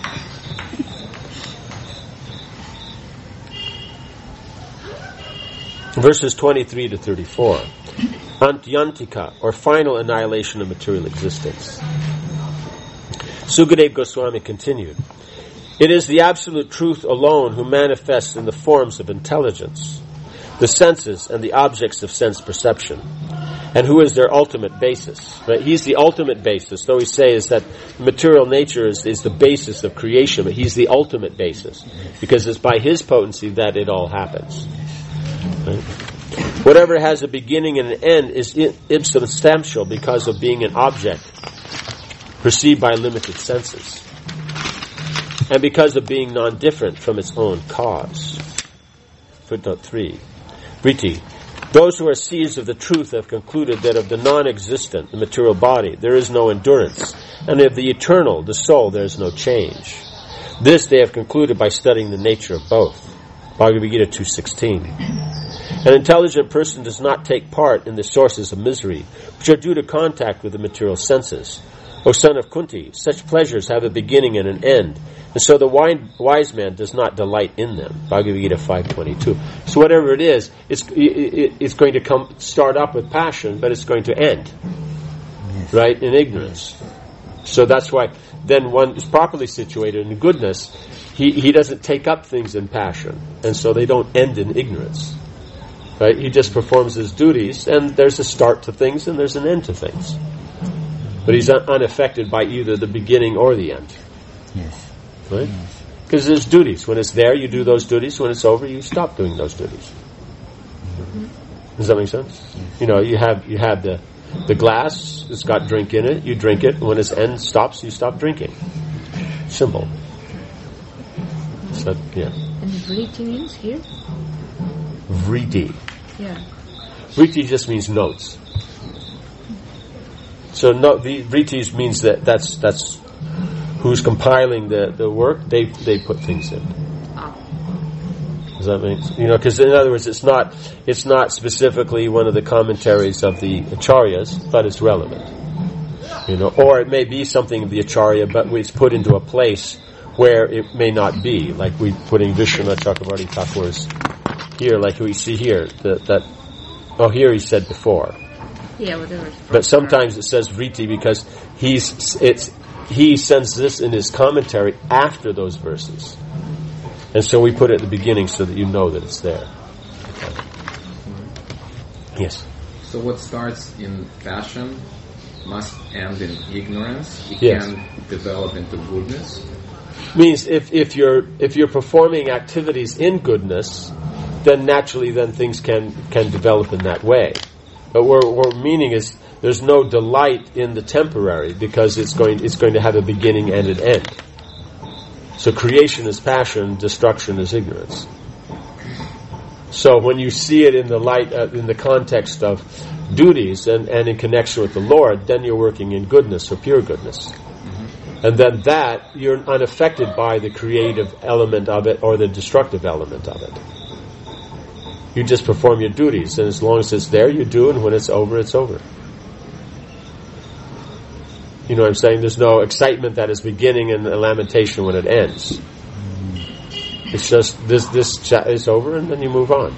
Verses twenty-three to thirty-four. Antyantika, or final annihilation of material existence. Sukadeva Goswami continued, it is the absolute truth alone who manifests in the forms of intelligence, the senses and the objects of sense perception, and who is their ultimate basis. Right? He's the ultimate basis, though he says that material nature is, is the basis of creation, but he's the ultimate basis, because it's by his potency that it all happens. Right? Whatever has a beginning and an end is insubstantial because of being an object perceived by limited senses, and because of being non-different from its own cause. Footnote three. Vritti. Those who are seers of the truth have concluded that of the non-existent, the material body, there is no endurance, and of the eternal, the soul, there is no change. This they have concluded by studying the nature of both. Bhagavad Gita two sixteen. An intelligent person does not take part in the sources of misery, which are due to contact with the material senses, O son of Kunti, such pleasures have a beginning and an end, and so the wise man does not delight in them. Bhagavad Gita five twenty-two. So whatever it is, it's, it, it's going to come start up with passion, but it's going to end, yes. right, in ignorance. So that's why then one is properly situated in goodness. He, he doesn't take up things in passion, and so they don't end in ignorance. Right? He just performs his duties, and there's a start to things and there's an end to things. But he's un- unaffected by either the beginning or the end. Yes. Right? Because there's duties. When it's there, you do those duties. When it's over, you stop doing those duties. Mm-hmm. Does that make sense? Yes. You know, you have you have the the glass. It's got drink in it. You drink it. When its end stops, you stop drinking. Simple. So, yeah. And vriti means here? Vriti. Yeah. Vriti just means notes. So no, the vritis means that that's that's who's compiling the, the work. They they put things in. Oh. Does that mean, you know? Because in other words, it's not it's not specifically one of the commentaries of the acharyas, but it's relevant. You know, or it may be something of the acharya, but it's put into a place where it may not be, like we putting Vishwanath Chakravarti Thakur's here, like we see here that that oh here he said before. Yeah, whatever. But sometimes it says vriti because he's it's he sends this in his commentary after those verses, and so we put it at the beginning so that you know that it's there. Okay. Yes. So what starts in passion must end in ignorance. It yes. can develop into goodness. Means if if you're if you're performing activities in goodness, then naturally then things can can develop in that way. But what we're meaning is there's no delight in the temporary because it's going it's going to have a beginning and an end. So creation is passion, destruction is ignorance. So when you see it in the light uh, in the context of duties and, and in connection with the Lord, then you're working in goodness or pure goodness. Mm-hmm. And then that you're unaffected by the creative element of it or the destructive element of it. You just perform your duties, and as long as it's there, you do, and when it's over, it's over. You know what I'm saying? There's no excitement that is beginning and a lamentation when it ends. It's just, this this chat is over, and then you move on.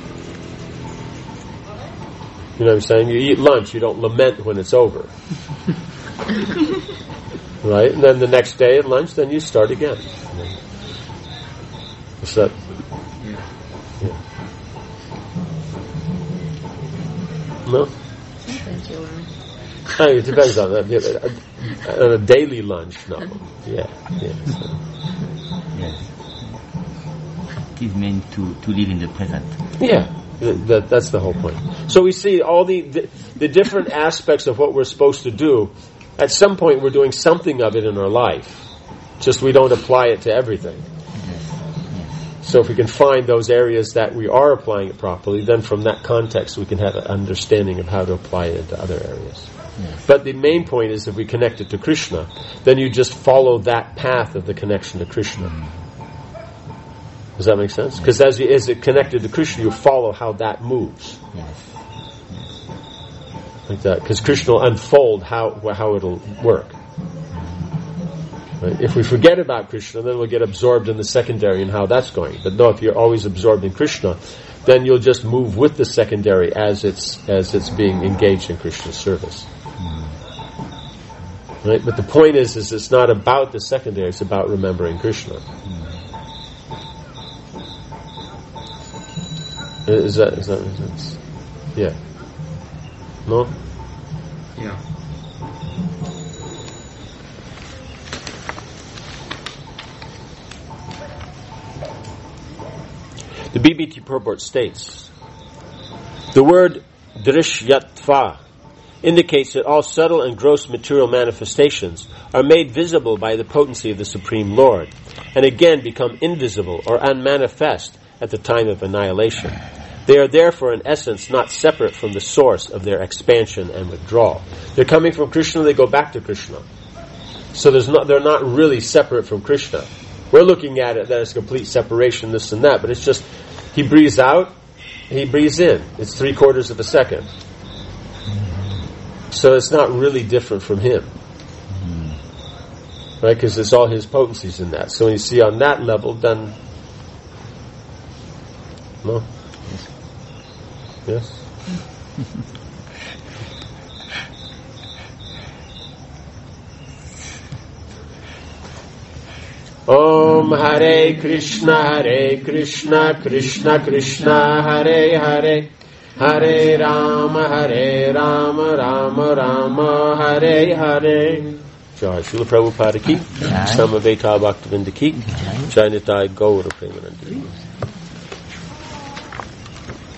You know what I'm saying? You eat lunch, you don't lament when it's over. Right? And then the next day at lunch, then you start again. Is that... Yeah. No? Sometimes you learn. I mean, it depends on that. On a daily lunch, no. Yeah, yeah. So. Yes. It is meant to, to live in the present. Yeah, that, that's the whole point. So we see all the, the the different aspects of what we're supposed to do. At some point, we're doing something of it in our life. Just we don't apply it to everything. So if we can find those areas that we are applying it properly, then from that context we can have an understanding of how to apply it into other areas. Yes. But the main point is if we connect it to Krishna, then you just follow that path of the connection to Krishna. Does that make sense? Because as, you, as it connected to Krishna, you follow how that moves. Yes. Like that. Because Krishna will unfold how, how it'll work. Right? If we forget about Krishna, then we'll get absorbed in the secondary and how that's going. But no, if you're always absorbed in Krishna, then you'll just move with the secondary as it's as it's being engaged in Krishna's service. Right? But the point is, is it's not about the secondary; it's about remembering Krishna. Is that is that make sense? Yeah. No. Yeah. The B B T purport states, the word drishyatva indicates that all subtle and gross material manifestations are made visible by the potency of the Supreme Lord, and again become invisible or unmanifest at the time of annihilation. They are therefore in essence not separate from the source of their expansion and withdrawal. They're coming from Krishna, they go back to Krishna. So there's not, they're not really separate from Krishna. We're looking at it that it's complete separation, this and that, but it's just, he breathes out, he breathes in. It's three quarters of a second. So it's not really different from him. Right? Because there's all his potencies in that. So when you see on that level, then... No? Yes? Om Hare Krishna, Hare Krishna, Krishna Krishna, Hare Hare, Hare Rama, Hare Rama, Rama Rama, Hare Hare. Jai Srila Prabhupada ki, Samaveta Bhaktivinda ki, Jai Nitai Gaura Premanandi.